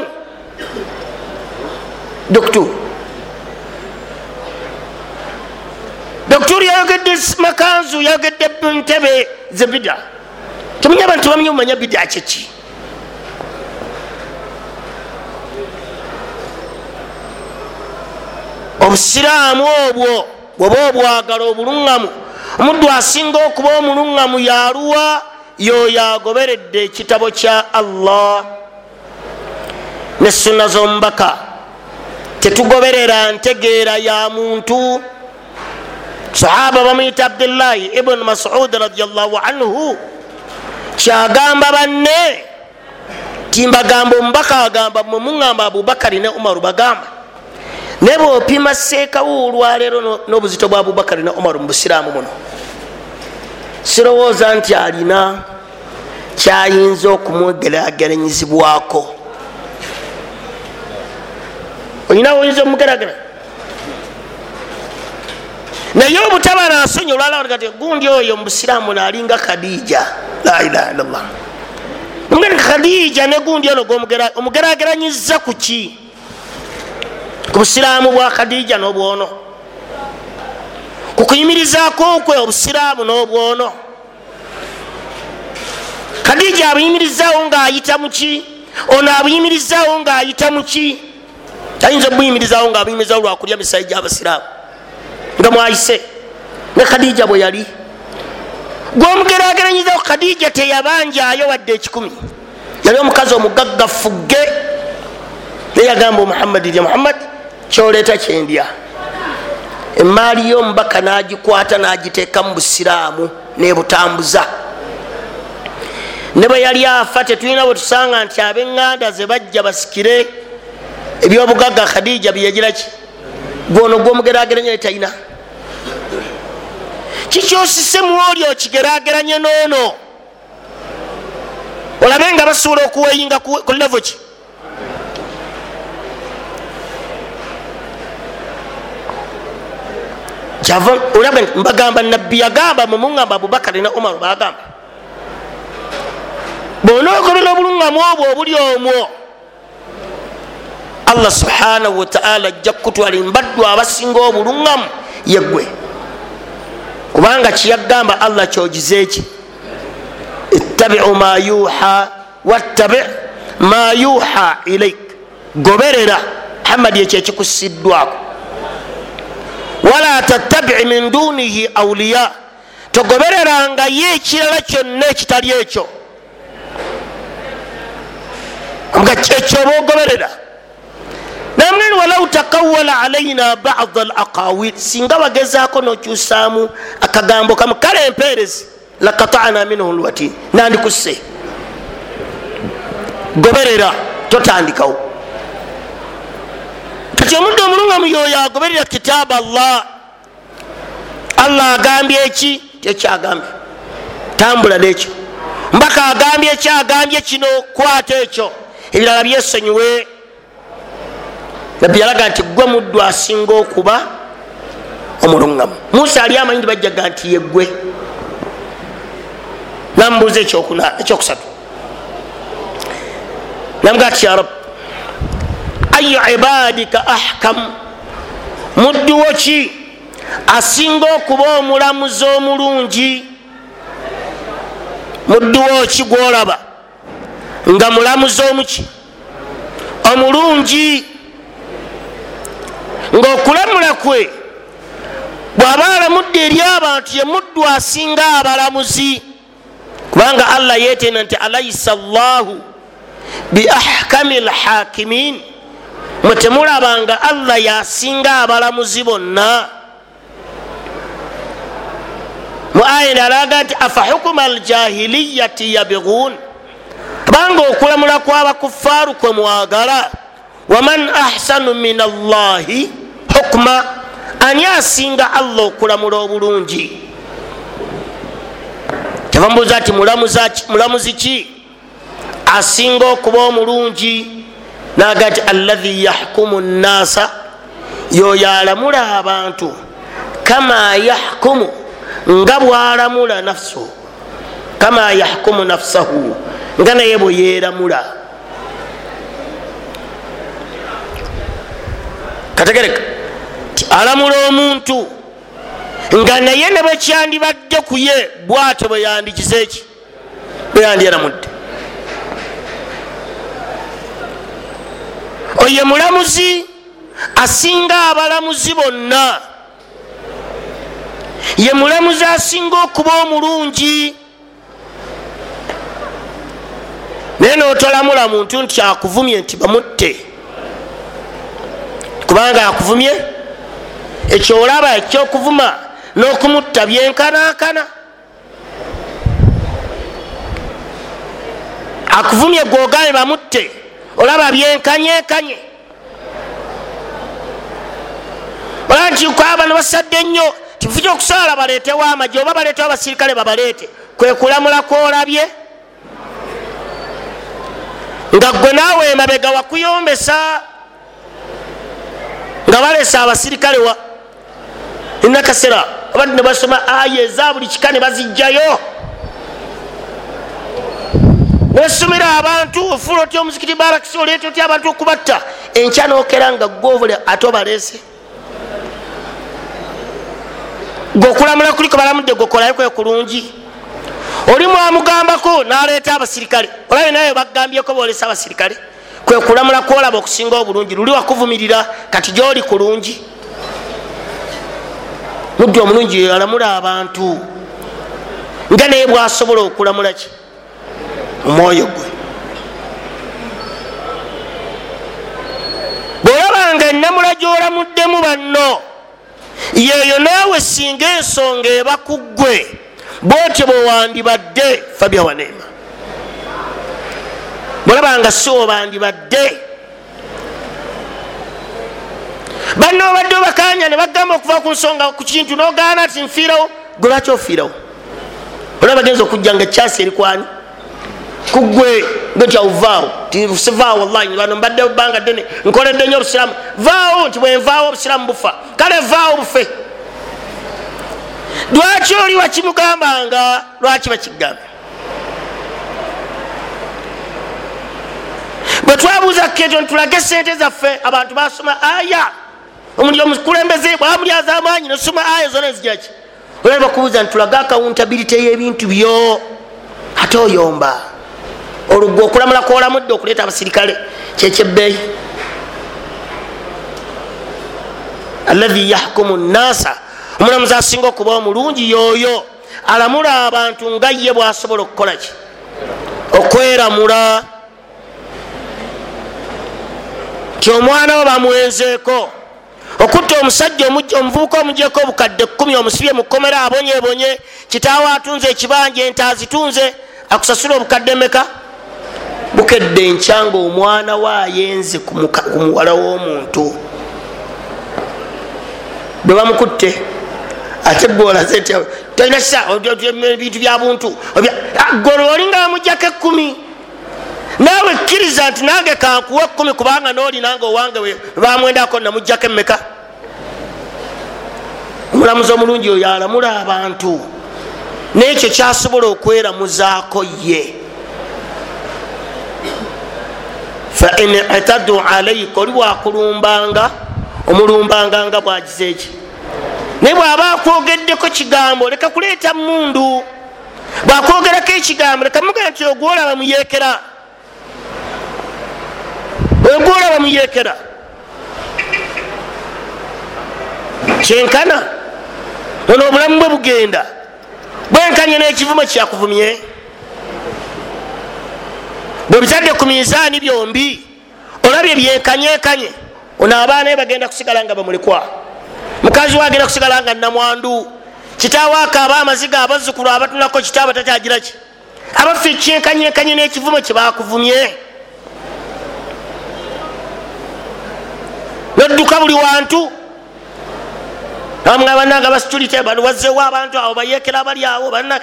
Doktori yayogedde makanzu, yayogedde ntebe ze bid'a. Temunya abantu bamanyi omanya bid'a kyeki. Obusiraamu obwo bwoba obwagala obulungamu, omuddu asinga okuba omulungamu yaluwa? Yoyo agoberedde ekitabo kya Allah ne sunna z'omubaka. Tetugoberera ntegeera ya muntu. Sahaba bamuyita Abdullahi ibn Mas'ud radiyallahu anhu kyagamba banne timbagamba omubaka agamba mmwe muŋŋamba Abubakari ne Umaru bagamba ne bw'opima seekawo olwaleero n'obuzito bwa Abubakari ne Omar mu busiraamu muno, sirowooza nti alina kyayinza okumwegeraageranyizibwako. olina oyinza omugeragera naye obutabala nsonyi olwalawati gundi oyo mu busiraamu naalinga Khadija. La ilaha illallah. Mugani Khadija ne gundi ono omugerageranyiza ku ki? Ku busiraamu bwa Khadija n'obwono, ku kuyimirizaako kwe obusiraamu n'obwono. Khadija abuyimirizaawo ng'ayita mu ki? Ono abuyimirizaawo ng'ayita mu ki? Tayinza obuyimirizaawo ng'abuyimirizaawo lwakulya misayi gy'abasiraamu nga mwayise ne Khadija bwe yali. Gw'omugerageranyizaawo Khadija teyabanjaayo wadde 10. Yali omukazi omugaggafugge naye yagamba Muhammad ya Muhammad kyoleeta kyendya. Emaali y'omubaka n'agikwata n'agiteeka mu busiraamu n'ebutambuza. Ne bwe yali afa tetulina bwe tusanga nti ab'eŋŋanda ze bajja basikire ebyobugagga Khadija byeyagira ki? Gwono gw'omugerageranya talina. Kikyosise mu oli okigerageranye n'ono olabe nga basuula okuweyinga ku levo ki? Kyava olaba mbagamba nabbi yagamba mu muŋŋamba Abubakari ne Omar bagamba bw'onoogobera obulungamu obwo obuli omwo Allah subhanahu wa ta'ala ajja kukutwala embaddu abasinga obulungamu yeggwe, kubanga kiyagamba Allah kyogize ki? ittabi'u ma yuha wattabi' ma yuha ilaik. Goberera Muhammad ekyo ekikusiddwako. Wala tattabi' min dunihi awliya. Togobereranga ye ekirala kyonna ekitali ekyo. Nga ekyo boogoberera. Namwe walau takawwala alaina ba'd al-aqawil. Singa bagezaako n'okyusaamu akagambo kamu kale empeerezi laqata'na minhu alwatin. Nandikusse. Goberera totandikawo. Kati omuntu omulungamu y'oyo agoberera kitabu Allah. Allah agambye eki tekyagambye. Tambula n'ekyo. Mbaka agambye ekyagambye kino kwata ekyo. Ebirala byesonyiwe. Nabbi yalaga nti gwe muddu asinga okuba omulungamu. Musa ali amanyi nti bajjaga nti yeggwe. Namubuuza ekyokusatu. Namugaa ti ya Rabb, ayu ibadika ahkam. Muddu wo ki asinga okuba omulamuzi omulungi? Muddu wo ki gwolaba nga mulamuzi omuki omulungi? Ng'okulamula kwe bw'aba alamudde eri abantu ye muddu asinga abalamuzi, kubanga Allah yeetena nti alayisa Allahu bi ahkami lhakimin. Mwe temulabanga Allah yasinga abalamuzi bonna? Mu aya endala nti afa hukuma aljahiliyati yabghun. Kubanga okulamula kw'abakuffaaru kwe mwagala. Waman ahsanu min Allahi hukma. Ani asinga Allah okulamula obulungi? Tebambuuza ati mulamuzi ki asinga okuba omulungi? Naga ti alladhi yahkumu nnasa, yoyo alamula abantu kama yahkumu, nga bwalamula nafsu, kama yahkumu nafsahu, nga naye bwe yeeramula. Kategereka alamula omuntu nga naye ne bwe kyandibadde ku ye bw'atyo bwe yandikize eki, bwe yandyaramudde. Oye mulamuzi asinga abalamuzi bonna, ye mulamuzi asinga okuba omulungi. Naye n'otolamula muntu nti akuvumye nti bamutte, kubanga akuvumye ekyo olaba ekyokuvuma n'okumutta byenkanankana. Akuvumye gwogaye bamutte olaba byenkanyekanye. balanti kwaba basadde nnyo tifuja okusala baleetewo amagye oba baleetewo abasirikale babaleete kwe kulamula kwolabye nga gwe naawe emabega wakuyombesa nga balesa abasirikale wa inakasera abandi ne basoma aya eza buli kika ne bazijjayo nesomera abantu ofuula otya omuzikiti barakisi oleeta otya abantu okubatta enkya nookera nga govule ate obalese gokulamula kuliko balamudde gokolayokwe kulungi oli mwamugambako naleeta abasirikale olabe naye bagambyeko boolesa abasirikale kwe kulamula kwolaba okusinga obulungi luli wakuvumirira kati gyoli kulungi mudde omulungi alamula abantu nga naye bwasobola okulamula ki omwoyo gwe bwolabanga enamula gyolamuddemu banno yeeyo naawe singa ensonga eba ku ggwe bwotyo bwewandibadde fabya waneema bwolabanga si wobandibadde banno obadde obakanya ne bagamba okuva ku nsonga ku kintu nogaana ati nfiirawo gwe lwaki ofiirawo olaba bagenza okujja nga ekyasi erikwani kugwe ngotya uvaawo tisivaawo wallahi bano mbadde bbanga ddene nkoledde nnyo obusiraamu vaawo nti bwenvaawo obusiraamu bufa kale vaawo bufe lwaki oli wakimugambanga lwaki bakigambe bwe twabuuza keto ntulage sente zaffe abantu basoma aya omuli omukulembeze bwamulyaza amaanyi nosoma aya zona ezijaki olali bakubuuza ntulage accountability y'ebintu byo ate oyomba olugwe okulamula kwolamudde okuleeta abasirikale kyekyebeeyi alladhi yahkumu nnasa omulamuzi asinga okuba omulungi yoyo alamula abantu nga ye bwasobola okukola ki okweramula ti omwana we bamuwenzeeko okutta omusajja omuvubuka omugyeko obukadde 10 omusibye mu kkomera abonyebonye kitaawe atunze ekibanja ente azitunze akusasula obukadde meka bukedde enkyanga omwana we ayenze ku muwala w'omuntu bwe bamukutte ate gwolaze nti tolina kisa ebintu bya buntu golo olinga bamujjako 10 naawe kkiriza nti nange kankuwa 10 kubanga nooli nange owange bamwendako namujjako emmeka omulamuzi omulungi oyo alamula abantu nekyo kyasobola okweramuzaako ye fa in atadu alaika oli bwakulumbanga omulumbanga nga bwagize eki naye bwaba akwogeddeko kigambo leka kuleeta mundu bwakwogerako ekigambo leka mugenda nti ogwolaba muyekera ogwolaba muyekera kyenkana ono obulamu bwe bugenda bwenkanye n'ekivumo kyakuvumye bwe bitadde ku minzaani byombi olabye byenkanyekanye ono abaana bagenda kusigala nga bamulekwa mukazi wagenda kusigala nga namwandu kitaawe akaaba amaziga abazzukulu abatunako kitaaba takyagira ki abaffe kyenkanyekanye n'ekivumo kyebakuvumye nodduka buli wantu amwe bananga basitulite bano wazzewo abantu abo bayekera abali awo banna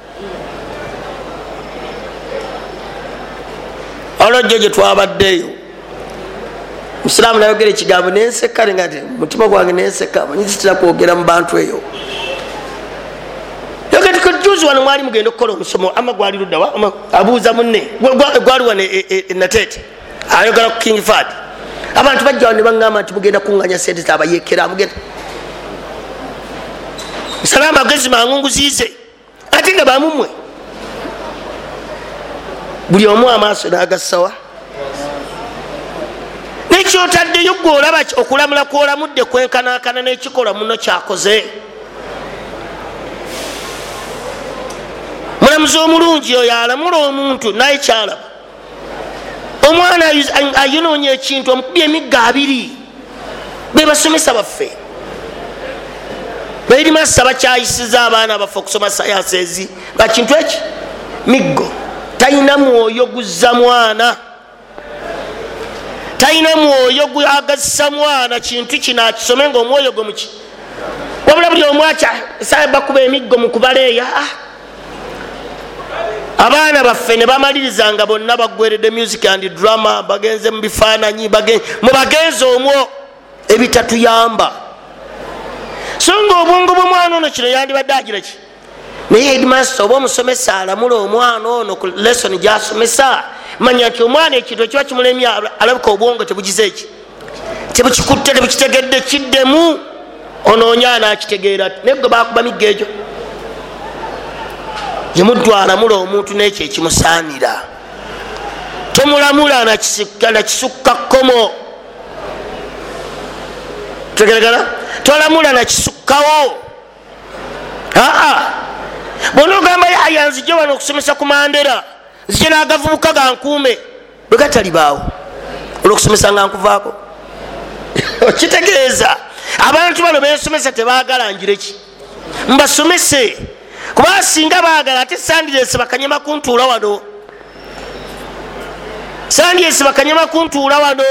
olwojjo gye twabaddeyo musiraamu nayogera ekigambo nenseka nga ti mutima gwange nenseka manyizitira kwogera mu bantu eyo yogetikojuzi wano mwali mugenda okukola omusomo ama gwali luddawa abuuza munne gwali wano enateete ayogera ku king fad abantu bajja wano ne baŋŋamba nti mugenda kuŋŋanya sente zabayekera mugenda nsaba amagezi mangunguziize ate nga bamumwe buli omu amaaso n'agassawa nekyotaddeyo gwe olaba okulamula kwolamudde kwenkanakana n'ekikola muno kyakoze mulamuzi omulungi oyo alamula omuntu naye kyalaba omwana ayonoonya ekintu omukubye emigga 2 be basomesa baffe bairimasa bakyayisiza abaana baffe okusoma sayansi ezi bakintu eki miggo talina mwoyo guzza mwana talina mwoyo gwagazisa mwana kintu kino akisome ngaomwoyo gwe muki wabula buli omwaca bakuba emiggo mukubaleeya. abaana baffe ne bamalirizanga bonna baggweredde music and drama bagenze mu bifaananyi mubagenze omwo ebitatuyamba. So nga obwongo bw'omwana ono kino yandibadde agira ki naye headmaster oba omusomesa alamula omwana ono ku lesson gyasomesa manya nti omwana ekintu ekiba kimulemya alabika obwongo tebugize eki tebukikutte tebukitegedde kiddemu onoonya anakitegeera naye gwe bakuba migga egyo gyemuddwalamula omuntu nekyo ekimusaanira tomulamula nakisukka kkomo tegeregana tolamula nakisukkawo bona ogamba yaya nzije wano okusomesa ku Mandera nzije n'agavubuka gankuume bwe gatalibaawo olwokusomesa nga nkuvaako okitegeeza abantu bano bensomesa tebaagala ngireki mbasomese kuba singa baagala ate sandiresi bakanyama kuntuula wano sandiresi bakanyama kuntuula wano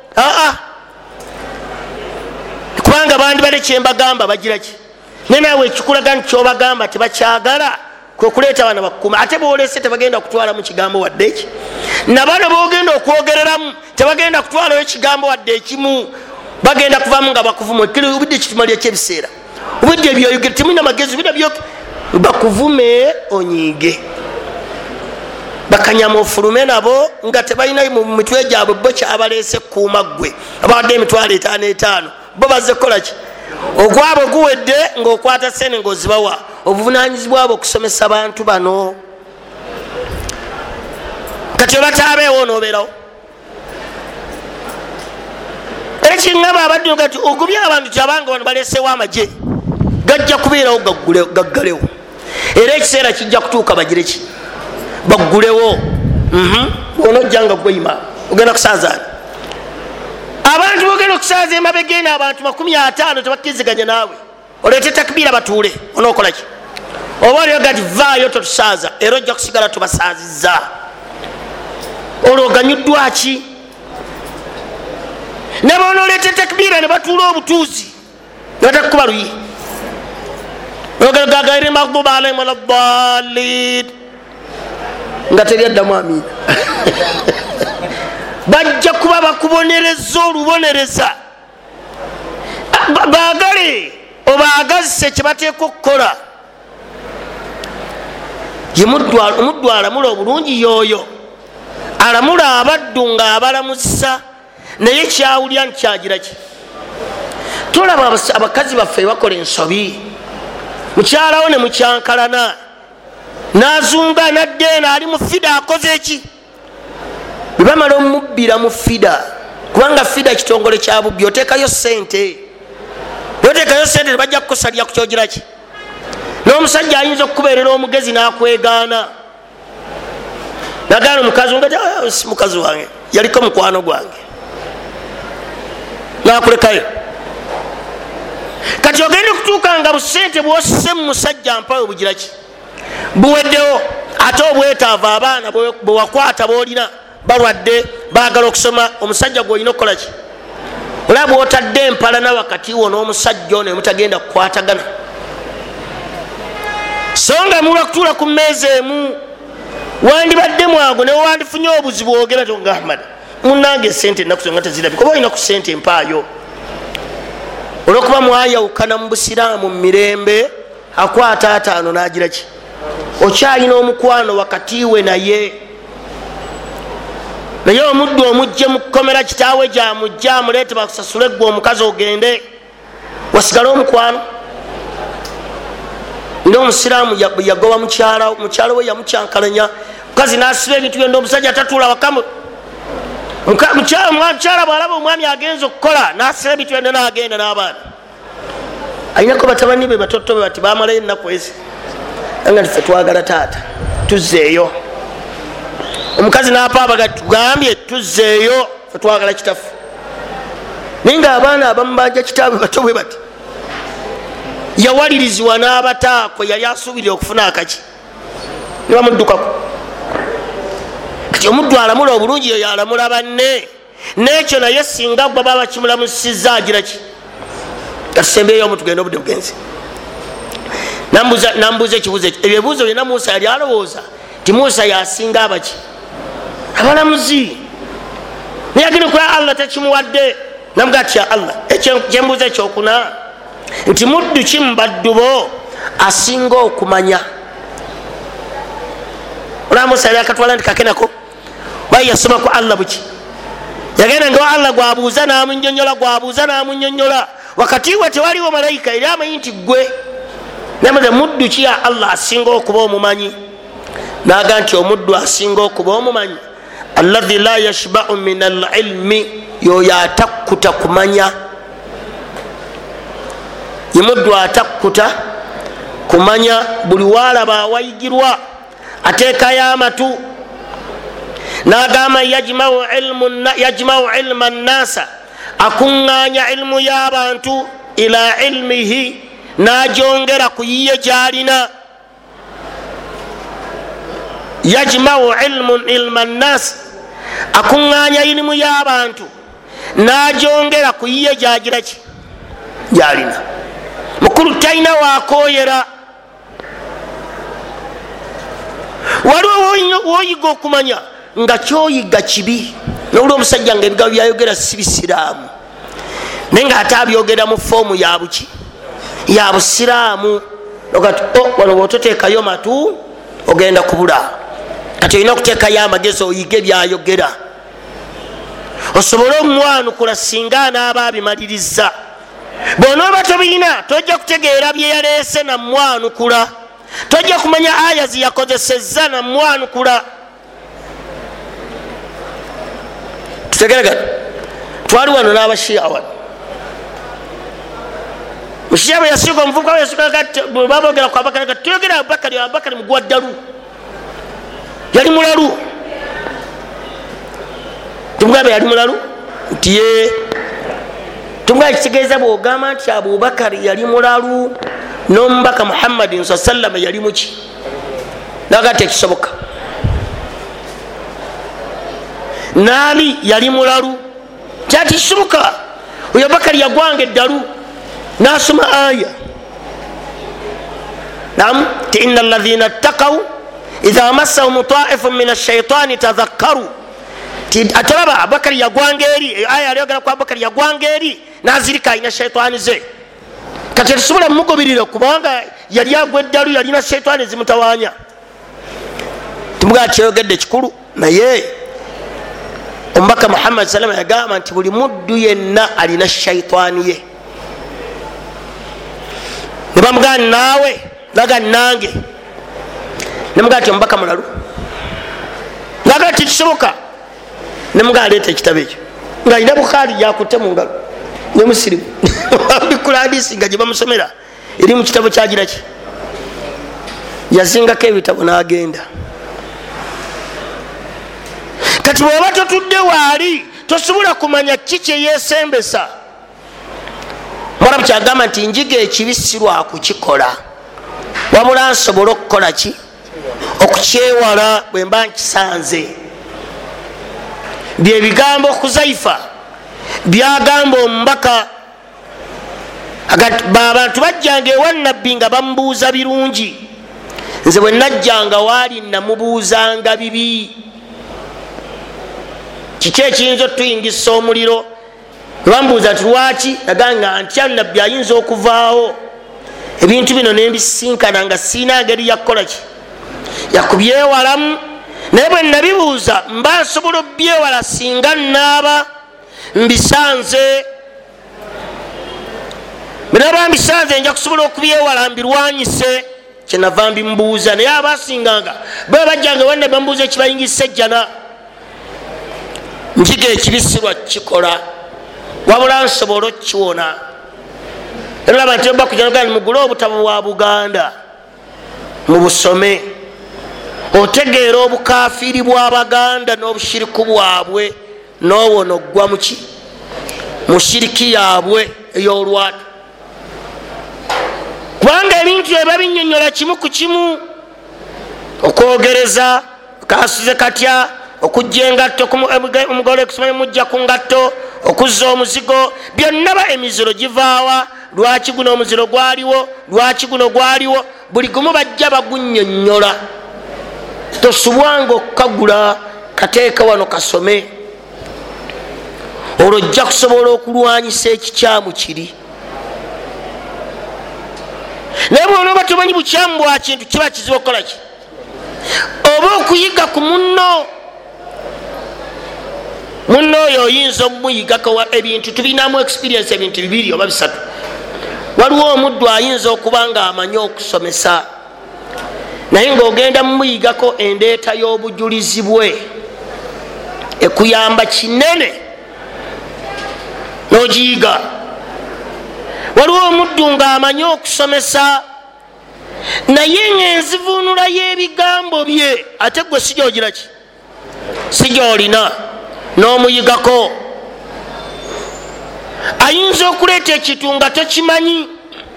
kubanga bandi bale kyembagamba bagiraki ne naawe ekikulaga nti kyobagamba tebakyagala kwekuleeta bana bakuma ate boolese tebagenda kutwala mu kigambo wadde eki nabano bogenda okwogereramu tebagenda kutwalayo ekigambo wadde ekimu bagenda kuvamu nga bakuvuma obudde kitumali ekyebiseera obudde ebyoyogere temulina magezi obudde byo bakuvume onyiige bakanyama ofulume nabo nga tebalina mu mitwe gyabwe bo kyabaleese kuuma ggwe abadde emitwalo 5 bo bazze kukolaki ogwabo guwedde ng'okwata sene ng'ozibawa obuvunanyizibwa bwo okusomesa bantu bano kati obataabeewo onoobeerawo ekiŋŋama abadde kati ogubye abantu kyabanga bano baleesewo amagye gajja kubeerawo gaggalewo era ekiseera kijja kutuuka bagireki baggulewo onojjanga gweyima ogenda kusaazaani abantu bogenda okusaaza emabegeni abantu 50 tebakkiriziganya naawe oleete takbiira batuule onookolaki oba olyogati vaayo totusaaza era ojja kusigala tubasaazizza olwo oganyuddwaki ne bona oleete takbiira ne batuula obutuuzi ne batakukuba luyi ogera gagaire maghdubi alaihim waladdallin nga teryaddamu amiina bajja kuba bakubonereza olubonereza baagale obaagazise kyebateeka okukola omuddu alamula obulungi yoyo alamula abaddu nga abalamuzisa naye kyawulya nkyagira ki tulaba abakazi baffe bakola ensobi mukyalawo ne mukyankalana nazunga naddeena ali mu fida akoze eki bwebamala omubbira mu fida kubanga fida kitongole kya bubbi oteekayo sente tebajja kukusalya ku kyogira ki n'omusajja ayinza okukubeerera omugezi n'akwegaana nagaana omukazi nga si mukazi wange yaliko mukwano gwange nakulekayo kati ogenda okutuuka nga busente bwosise mu musajja mpawe bugira ki buweddewo ate obwetaavu abaana bwewakwata boolina balwadde baagala okusoma omusajja gwolina okukola ki olaba bwotadde empalana wakati wo n'omusajja ono emutagenda kukwatagana so nga mulwa kutuula ku mmeeza emu wandibadde mwago newe wandifunye obuzibu ogera tonga ahmad munange esente ennaku zonga tezirabika oba olina ku sente empaayo olwokuba mwayawukana mu busiraamu mu mirembe akwata 5 n'agira ki okyalina omukwano wakati we naye omuddu omujje mu kukomera kitaawe gyamujja amuleete bakusasule gwe omukazi ogende wasigale omukwano nga omusiraamu yagoba mukyalo we yamukyankalanya mukazi nasiba ebintu byonna omusajja tatuula wakamu mukyala bwalaba omwami agenza okukola nasiba ebintu byonna nagenda n'abaana ayinako batabani be batoto be bati bamalayo ennaku ezi nga nti fe twagala taata tuzzeeyo omukazi napaaba tugambye tuzzeeyo fe twagala kitaffe naye nga abaana abamu bajja kitaabe bato bwe bati yawalirizibwa n'abataakwe yali asuubirira okufuna akaki ne bamuddukako kati omuddu alamula obulungi yoyo alamula banne nekyo naye singa gwe baba kimulamusizza agira ki katusembeyo omutugenda obudde bugenzi. Nambuuza ekibuuzo ekyo, ebyo ebibuuzo byonna Musa yali alowooza ti Musa yasinga abaki abalamuzi, naye agenda okuba Allah tekimuwadde. Namuga ati ya Allah, kyembuuza ekyokuna nti muddu ki mubaddu bo asinga okumanya. Olaba Musa yali akatwala nti kakenako bayi yasoma ku Allah buki, yagenda nga Allah gwabuuza namunyonyola, gwabuuza namunyonyola, wakati we tewaliwo malayika era amanyi nti gwe. Namuga muddu ki ya Allah asinga okuba omumanyi? Naga nti omuddu asinga okuba omumanyi alladhi la yashba'u min al-ilmi, yoyo atakkuta kumanya. Yemuddu atakkuta kumanya, buli walaba awayigirwa ateekayo amatu. Nagamba yajma'u ilma nnasa, akuŋŋaanya ilmu y'abantu ila ilmihi, najongera ku yiye gyalina. Yajma'u ilma nnasa, akuŋŋaanya ilimu y'abantu najongera ku yiye gyagira ki gyalina. Mukulu talina wakoyera. Waliwo woyiga okumanya nga kyoyiga kibi, nowuli omusajja nga ebigambo byayogera si bisiraamu naye nga ate abyogera mu foomu yabuki ya busiraamu. Ogati wano bwototeekayo matu ogenda kubula, kati olina okuteekayo amagezi oyige byayogera osobole omwanukula singa anaaba abimaliriza. Bw'onooba tobirina tojja kutegeera bye yaleese namwanukula, tojja kumanya aya ziyakozesezza namwanukula. Tutegeregana, twali wano n'abashiya wano, mushiya bwe yasiuka omuvubuka we yasuka babogera ku Abubakari kati tuyogera Abubakari mugwa ddalu, yali mulalu. Tumugambe yali mulalu nti ye tumugambe kitegeeza bw'ogamba nti Abubakari yali mulalu n'omubaka Muhammadin sallam yali muki, naga tekisoboka. Naali yali mulalu kyati kisoboka. Oyo Abubakari yagwanga eddalu nasoma aya nam ti inna alladhina ttaqaw idha massahum ta'ifun min ash-shaytani tadhakkaru. Atalaba Abubakari yagwanga eri aya alyogera ku Abubakari yagwanga eri nazirika alina shaytani ze, kati tusobola mugobirira kubanga yali agwa eddalu yalina shaytani zimutawanya. Tumuga kyeyogedde kikulu, naye omubaka Muhammad salama yagamba nti buli muddu yenna alina shaytani ye. Nebamugaa naawe naga nange, nemugaa ti omubaka mulalu, naga ti kisoboka. Nemugaa aleeta ekitabo ekyo nga alina Bukhari yakutte mu ngalo ne Musilimu bikula hadisi nga gye bamusomera eri mu kitabo kyagira ki, yazingako ebitabo n'agenda. Kati bw'oba totudde waali tosobola kumanya ki kye yeesembesa. Mwarabu kyagamba nti njiga ekibi si lwakukikola, wabula nsobola okukola ki, okukyewala bwe mba nkisanze. Byebigambo Khuzaifa byagamba omubaka, abantu bajjanga ewa nabbi nga bamubuuza birungi, nze bwe najjanga waali namubuuzanga bibi. Kiki ekiyinza otuyingisa omuliro? Bambuuza nti lwaki, naganga ntya nabbi ayinza okuvaawo ebintu bino nembisinkana nga siina ngeri yakukola ki, yakubyewalamu. Naye bwe nabibuuza mba nsobola obyewala singa naaba mbisanze. Bwenaba mbisanze nja kusobola okubyewala mbirwanyise, kyenava mbimubuuza. Naye abasinganga bwe bajjanga wanne bamubuuza ekibayingisa ejjana, njiga ekibisirwa kikola, wabula nsobola okukiwona. Olaba nti oba kujjana mugule obutabo bwa Buganda mubusome, otegeera obukafiri bw'Abaganda n'obushiriku bwabwe, n'owona oggwa muki mu shiriki yaabwe ey'olwatu. Kubanga ebintu eba binyonyola kimu ku kimu, okwogereza kasuze katya okujja engatto omugole kusoma mujja ku ngatto okuzza omuzigo byonna emiziro givaawa lwaki guno omuziro gwaliwo lwaki guno gwaliwo buli gumu bajja bagunnyonnyola tosubwanga okukagula kateeka wano kasome olwo ojja kusobola okulwanyisa ekikyamu kiri naye bwonooba tomanyi bukyamu bwa kintu kiba kizibu okukola ki oba okuyiga ku munno oyo oyinza omuyigako ebintu tulinamu experience ebintu bibiri oba bisatu waliwo omuddu ayinza okuba nga amanyi okusomesa naye ngaogenda mumuyigako endeeta y'obujulizi bwe ekuyamba kinene nogiyiga. Waliwo omuddu nga amanyi okusomesa naye ng'enzivuunula y'ebigambo bye ate gwe sigy'ogira ki sigy'olina n'omuyigako. Ayinza okuleeta ekintu nga tokimanyi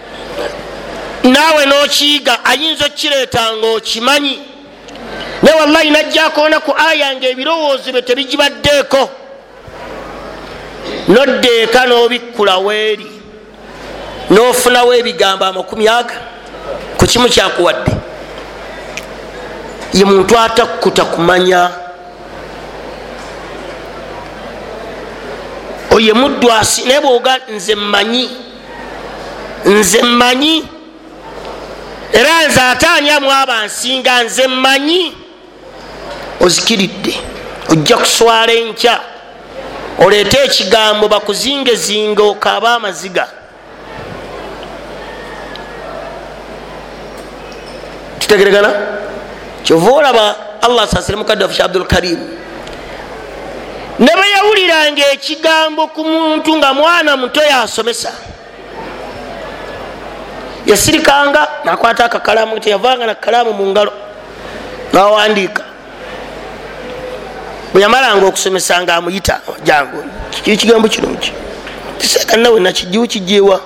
naawe n'okiyiga ayinza okukireeta ng'okimanyi naye wallahi najjaakoona ku aya ng'ebirowoozo bye tebigibaddeeko noddeeka n'obikkula weeri n'ofunawo ebigambo 40 ku kimu kyakuwadde. Ye muntu atakkuta kumanya oye muddu naye bwoga nze mmanyi era nze ataanyamu abansinga nze mmanyi ozikiridde ojja kuswala enkya oleete ekigambo bakuzingezinga okaaba amaziga. Kitegeregana kyova olaba Allah sasire mukadde waffe Abdul Karim ne bwe yawuliranga ekigambo ku muntu nga mwana muto yasomesa yasirikanga nakwata akakalamu teyavanga nakalamu mu ngalo nawandiika bwe yamalanga okusomesa nga amuyita jangu kiki kigambo kino ki tiseka nawe nakijiwu kijewa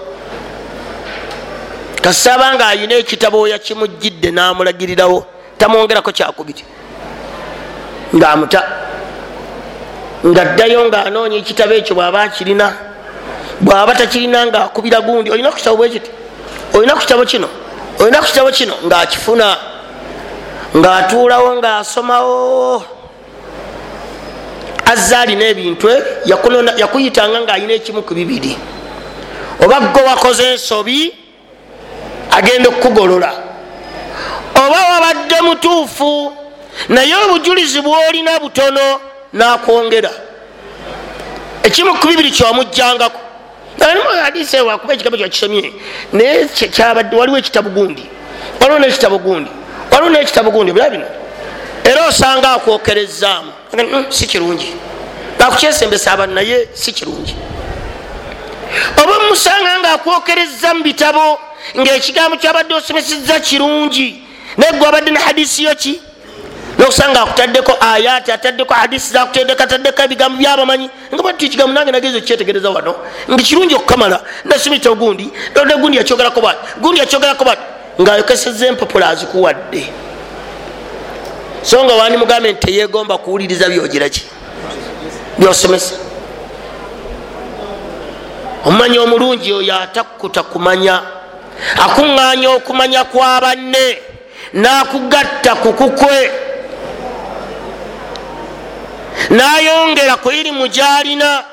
kasaba nga ayina ekitabo yakimujjidde n'amulagirirawo tamwongerako kyakubiri ng'amuta ng'addayo ng'anoonya ekitabo ekyo bw'aba akirina bw'aba takirina ng'akubira gundi olina ku kitabo bwekiti olina ku kitabo kino olina ku kitabo kino ng'akifuna ng'atuulawo ng'asomawo azza alina ebintu yakuyitanga ng'alina ekimu ku bibiri oba gwe wakoze ensobi agenda okukugolola oba wabadde mutuufu naye obujulizi bwolina butono nakwongera ekimu ku bibiri kyomujjangako. Hadisi wakuba ekigambo kyakisomye naye kyabadde waliwo ekitabo gundi waliwo n'ekitabo gundi waliwo n'ekitabo gundi bula bino era osanga akwokerezaamu si kirungi akukyesembesa abantu naye si kirungi. oba musanga nga akwokereza mu bitabo ng'ekigambo kyabadde osomesezza kirungi naye gwe abadde ne hadisi yo ki nokusanga akutaddeko ayati ataddeko hadisi zakutendekataddeko ebigambo byabamanyi nga bati ekigambo nange nagezi okukyetegereza wano nga kirungi okukamala nasoma ekitabo gundi dode gundi yakyogerako bati gundi yakyogerako bati ng'ayokeseza empapula azikuwadde so nga wandi mugambe nti teyegomba kuwuliriza byogira ki byosomesa. Omumanyi omulungi oyo atakkuta kumanya akuŋŋaanya okumanya kwa banne n'akugatta ku kukwe n'ayongera ku irimu gy'alina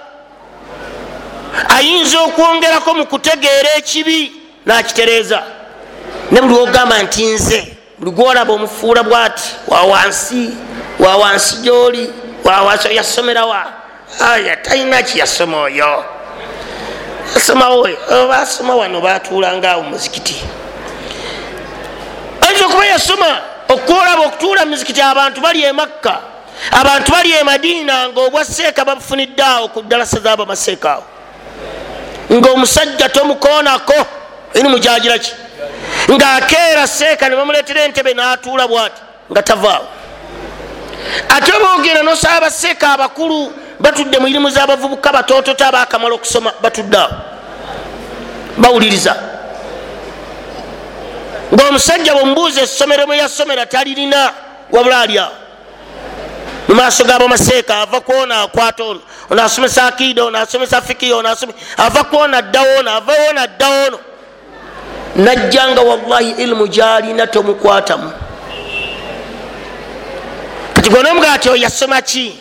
ayinza okwongerako mu kutegeera ekibi n'akitereeza ne buli ogamba nti nze buli gwolaba omufuula bwati wawansi gy'oli yasomerawa aya talina kiyasoma oyo asomawo basoma wano batuulangaawo muzikiti ayinza okuba yasoma okwolaba okutuula muzikiti abantu bali e Makka abantu bali e Madiina ng'obwa seeka babufunidde awo ku ddalasa z'abamaseeka awo ng'omusajja tomukoonako eri mujagira ki ng'akeera seeka ne bamuleetera entebe n'atuula bwati nga tavaawo. Ate oba ogenda n'osaba baseeka abakulu batudde mu irimu z'abavubuka batootota abaakamala okusoma batudde awo bawuliriza ng'omusajja bwemubuuza essomero bwe yasomera talirina wabula ali awo mumaaso gabo maseeka ava kwona akwata ono ono asomesa akida ono asomesa fikiyo ono ava kwona addawo ono avawo ono addawo ono najjanga wallahi ilmu gyalina tomukwatamu. kati gonomuga ati oyasoma ki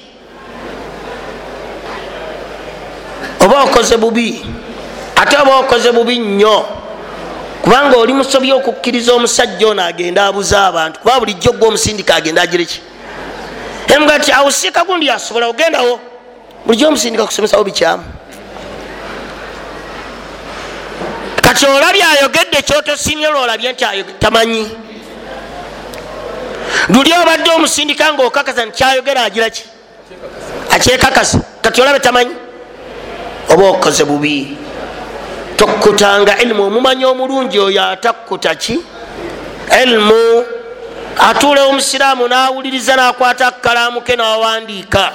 oba okoze bubi ate oba okoze bubi nnyo kubanga oli musobya okukkiriza omusajja ono agenda abuza abantu kuba bulijjo gwomusindika agenda agireki emuga ati awusiika gundi asobola ogendawo bulijjo omusindika kusomesawo bikyamu. kati olabye ayogedde kyotosimye lwolabye nti tamanyi luli obadde omusindika ngaokakasa nti kyayogera agiraki akyekakasa kati olabe tamanyi oba okoze bubi. tokkutanga ilmu omumanyi omulungi oyo atakkuta ki ilmu atuule omusiraamu nawuliriza nakwata kalaamu ke nawandiika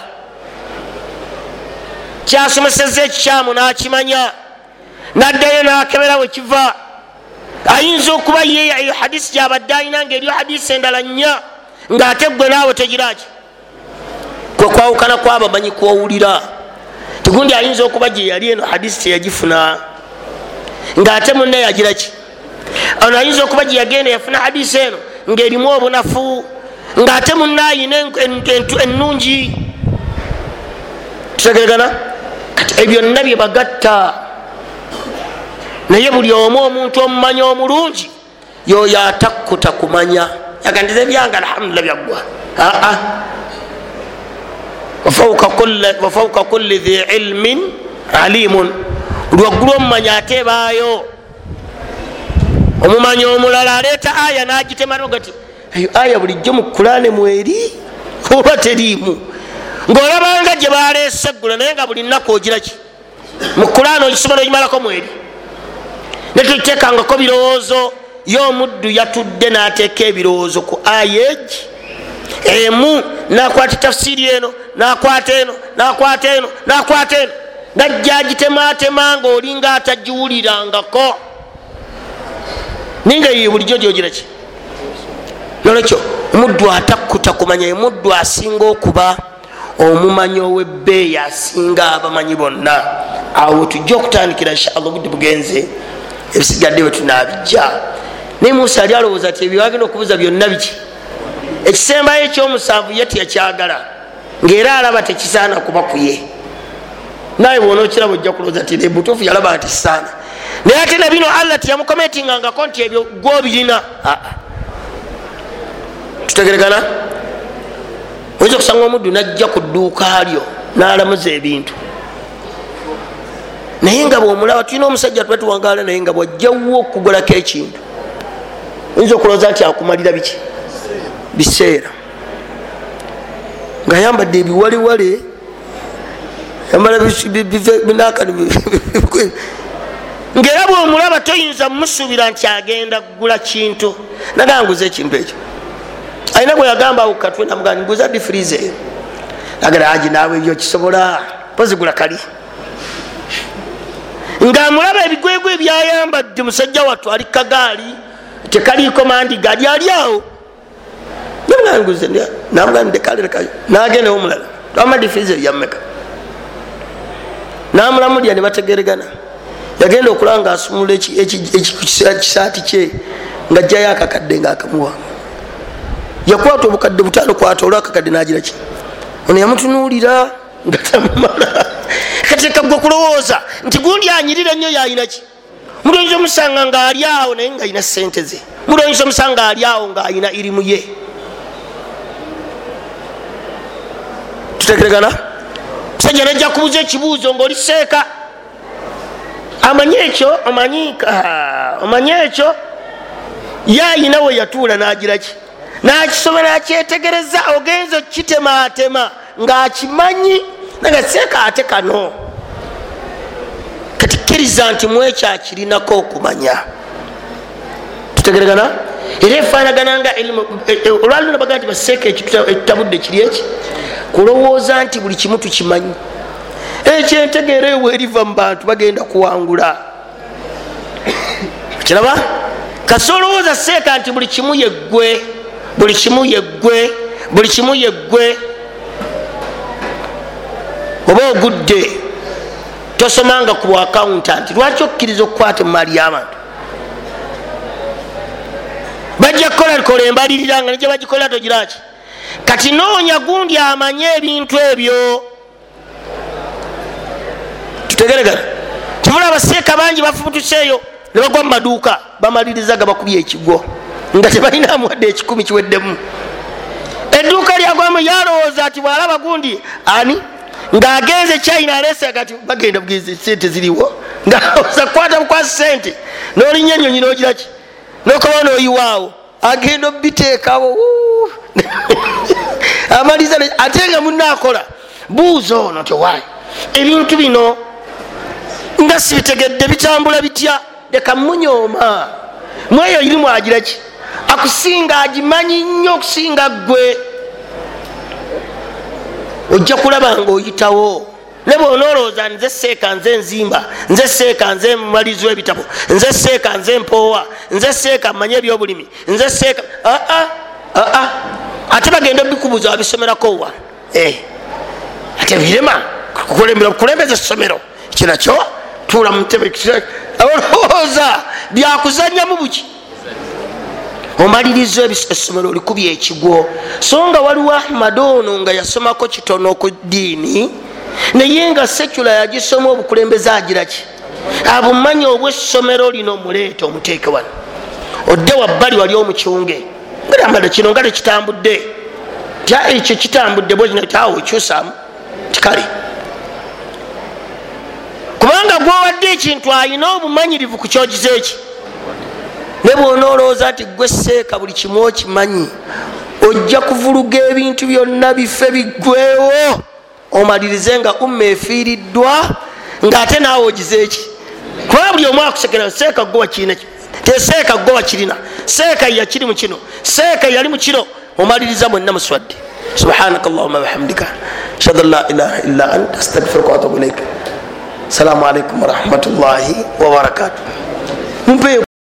kyasomeseza ekikyamu nakimanya naddayo nakebera wekiva. ayinza okuba ye hadisi gyabadde ayina nga eriyo hadisi endala nnya ngaate gwe naawe tegiraki kwe kwawukana kwabamanyi kwowulira. tigundi ayinza okuba gye yali eno hadisi teyagifuna ngaate munne yagiraki ono ayinza okuba gye yagenda yafuna hadisi eno ngaerimu obunafu ngaate munne ayina ennungi. tutegeregana kati ebyo nna bye bagatta naye buli omu omuntu omumanyi omulungi yoyo atakkuta kumanya yagandiza ebyanga alhamdulillah byaggwa wafauka kulli dhi ilmin alimun lwaggulu omumanyi atebaayo omumanyi omulala aleeta aya nagitemagati eyo aya bulijjo mu kulane mweri oba teriimu ngaolabanga gye baleese eggula naye nga buli nnaku ogiraki mu kulane ogisoma nogimalako mweri netutekangako birowoozo y'omuddu yatudde n'ateeka ebirowoozo ku aya egi emu nakwata tafsiri eno nakwata eno nakwata eno nakwata eno najja agitematema nga olinga atagiwulirangako ninga ye bulijjo gyogiraki. nolwekyo omuddu atakkuta kumanya ye muddu asinga okuba omumanyi ow'ebbeeyi asinga abamanyi bonna. awo tujja okutandikira inshallah obudde bugenze ebisigadde bwetunabijja. naye musa ali alowooza ti ebyo bagenda okubuza byonna biki ekisembayo ekyomusanvu ye teyakyagala ngaera alaba tekisaana kuba kuye. naye bwona okiraba ojja kulowooza ti butuufu yalaba nti kisaana naye ate nabino allah tiyamukomentingangako nti ebyo gwobirina. tutegeregana oyinza okusanga omuddu najja ku dduuka lyo n'alamuza ebintu naye nga bwomulaba tulina omusajja tuba tuwangaala naye nga bwajjawo okugulako ekintu oyinza okulowooza nti akumalira biki biseera nga yambadde ebiwalewale yambala ngaera bwomulaba toyinza musuubira nti agenda kugula kintu nagaa nguza ekintu ekyo alina gwe yagamba awukatwe namugani nguza difrize agala aji naawe ebyo kisobola pozigula kali ngaamulaba ebigwegwe ebyayambadde musajja wattu ali kagaali tekaliiko mandigaali ali awo namugandekaleekayo nagenda omulala amadifrize yammeka namulamulya nebategeregana yagenda okulaba nga asumula ekisaati kye nga ajjayo akakadde nga akamuwa yakwata obukadde butaano kwata olwakakadde nagiraki ono yamutunuulira nga tamumala kati ekagwa kulowooza nti gundi anyirira nnyo yayinaki muloyinza omusanga nga ali awo naye nga alina sente ze muloyinza omusanga ali awo nga alina irimu ye. tutegeregana musajja najja kubuuza ekibuuzo ngaoli seeka amanyi ekyo omanyi ekyo yayina we yatuula nagiraki nakisoma nakyetegereza ogenza okitematema ngaakimanyi naga seeka ate kano kati kkiriza nti mwekyo akirinako okumanya. tutegeregana era efaanagananga olwaluna baga nti baseeka ekitabudde kiri eki kulowooza nti buli kimu tukimanyi ekyentegeera ewo eriva mu bantu bagenda kuwangula kiraba kasolowooza seeka nti buli kimu yeggwe buli kimu yeggwe buli kimu yeggwe oba ogudde tosomanga ku accountant. Lwaki okkiriza okukwata emaali y'abantu? Bajja kukola embalirira nga negye bagikola togiraki. Kati noonya gundi amanye ebintu ebyo. Tutegeregana. Tumula abaseeka bangi bafubutuseeyo ne bagwa mu maduuka bamaliriza ga bakubye ekigo nga tebalinamu wadde 10 kiweddemu. Edduuka lyagwamu yalowooza ati bw'alaba gundi ani ng'agenze China alese kati bagenda bugezi sente ziriwo ng'alowooza kukwata bukwasi sente n'olinya ennyonyi n'ogiraki n'okoba n'oyiwaawo agenda obiteekawo amaliza ate nga munaakola buuza ono tewaayi ebintu bino nga sibitegedde bitambula bitya leka munyooma mweyo irimu agiraki akusinga agimanyi nnyo okusinga ggwe. Ojja kulaba ng'oyitawo ne bw'onoolowooza nze seeka nze nzimba nze seeka nze mumalizi w'ebitabo nze seeka nze mpoowa nze seeka mmanye ebyobulimi nze seeka ate bagenda bikubuza wabisomerako wa ate birema kulembeza essomero kinakyo tuula mu ntebe olowooza byakuzannyamu buki omaliriza essomero olikubya ekigwo. So nga waliwo Ahmad ono nga yasomako kitono ku ddiini naye nga sekula yagisoma obukulembeze agiraki abumanyi obw'essomero lino muleeta omuteeke wano odde wabbali wali omukyunge ngamba kino nga tekitambudde tya ekyo kitambudde bwekinawo ekyusaamu tikale kubanga gwowadde ekintu alina obumanyirivu ku kyogiza eki. Ne bw'onoolowooza ati gwe seeka buli kimu okimanyi ojja kuvuluga ebintu byonna bife biggwewo omalirize nga umma efiiriddwa ng'ate naawe ogize eki kuba buli omu akusekera seeka gwe wakirina teseeka gwe wakirina seeka yakiri mu kino seeka yali mu kino omaliriza mwenna muswadde. Subhanaka Allahumma bihamdika ashhadu an la ilaha illa anta astaghfiruka wa atubu ilaik. Assalamu alaikum wa rahmatullahi wa barakatuh.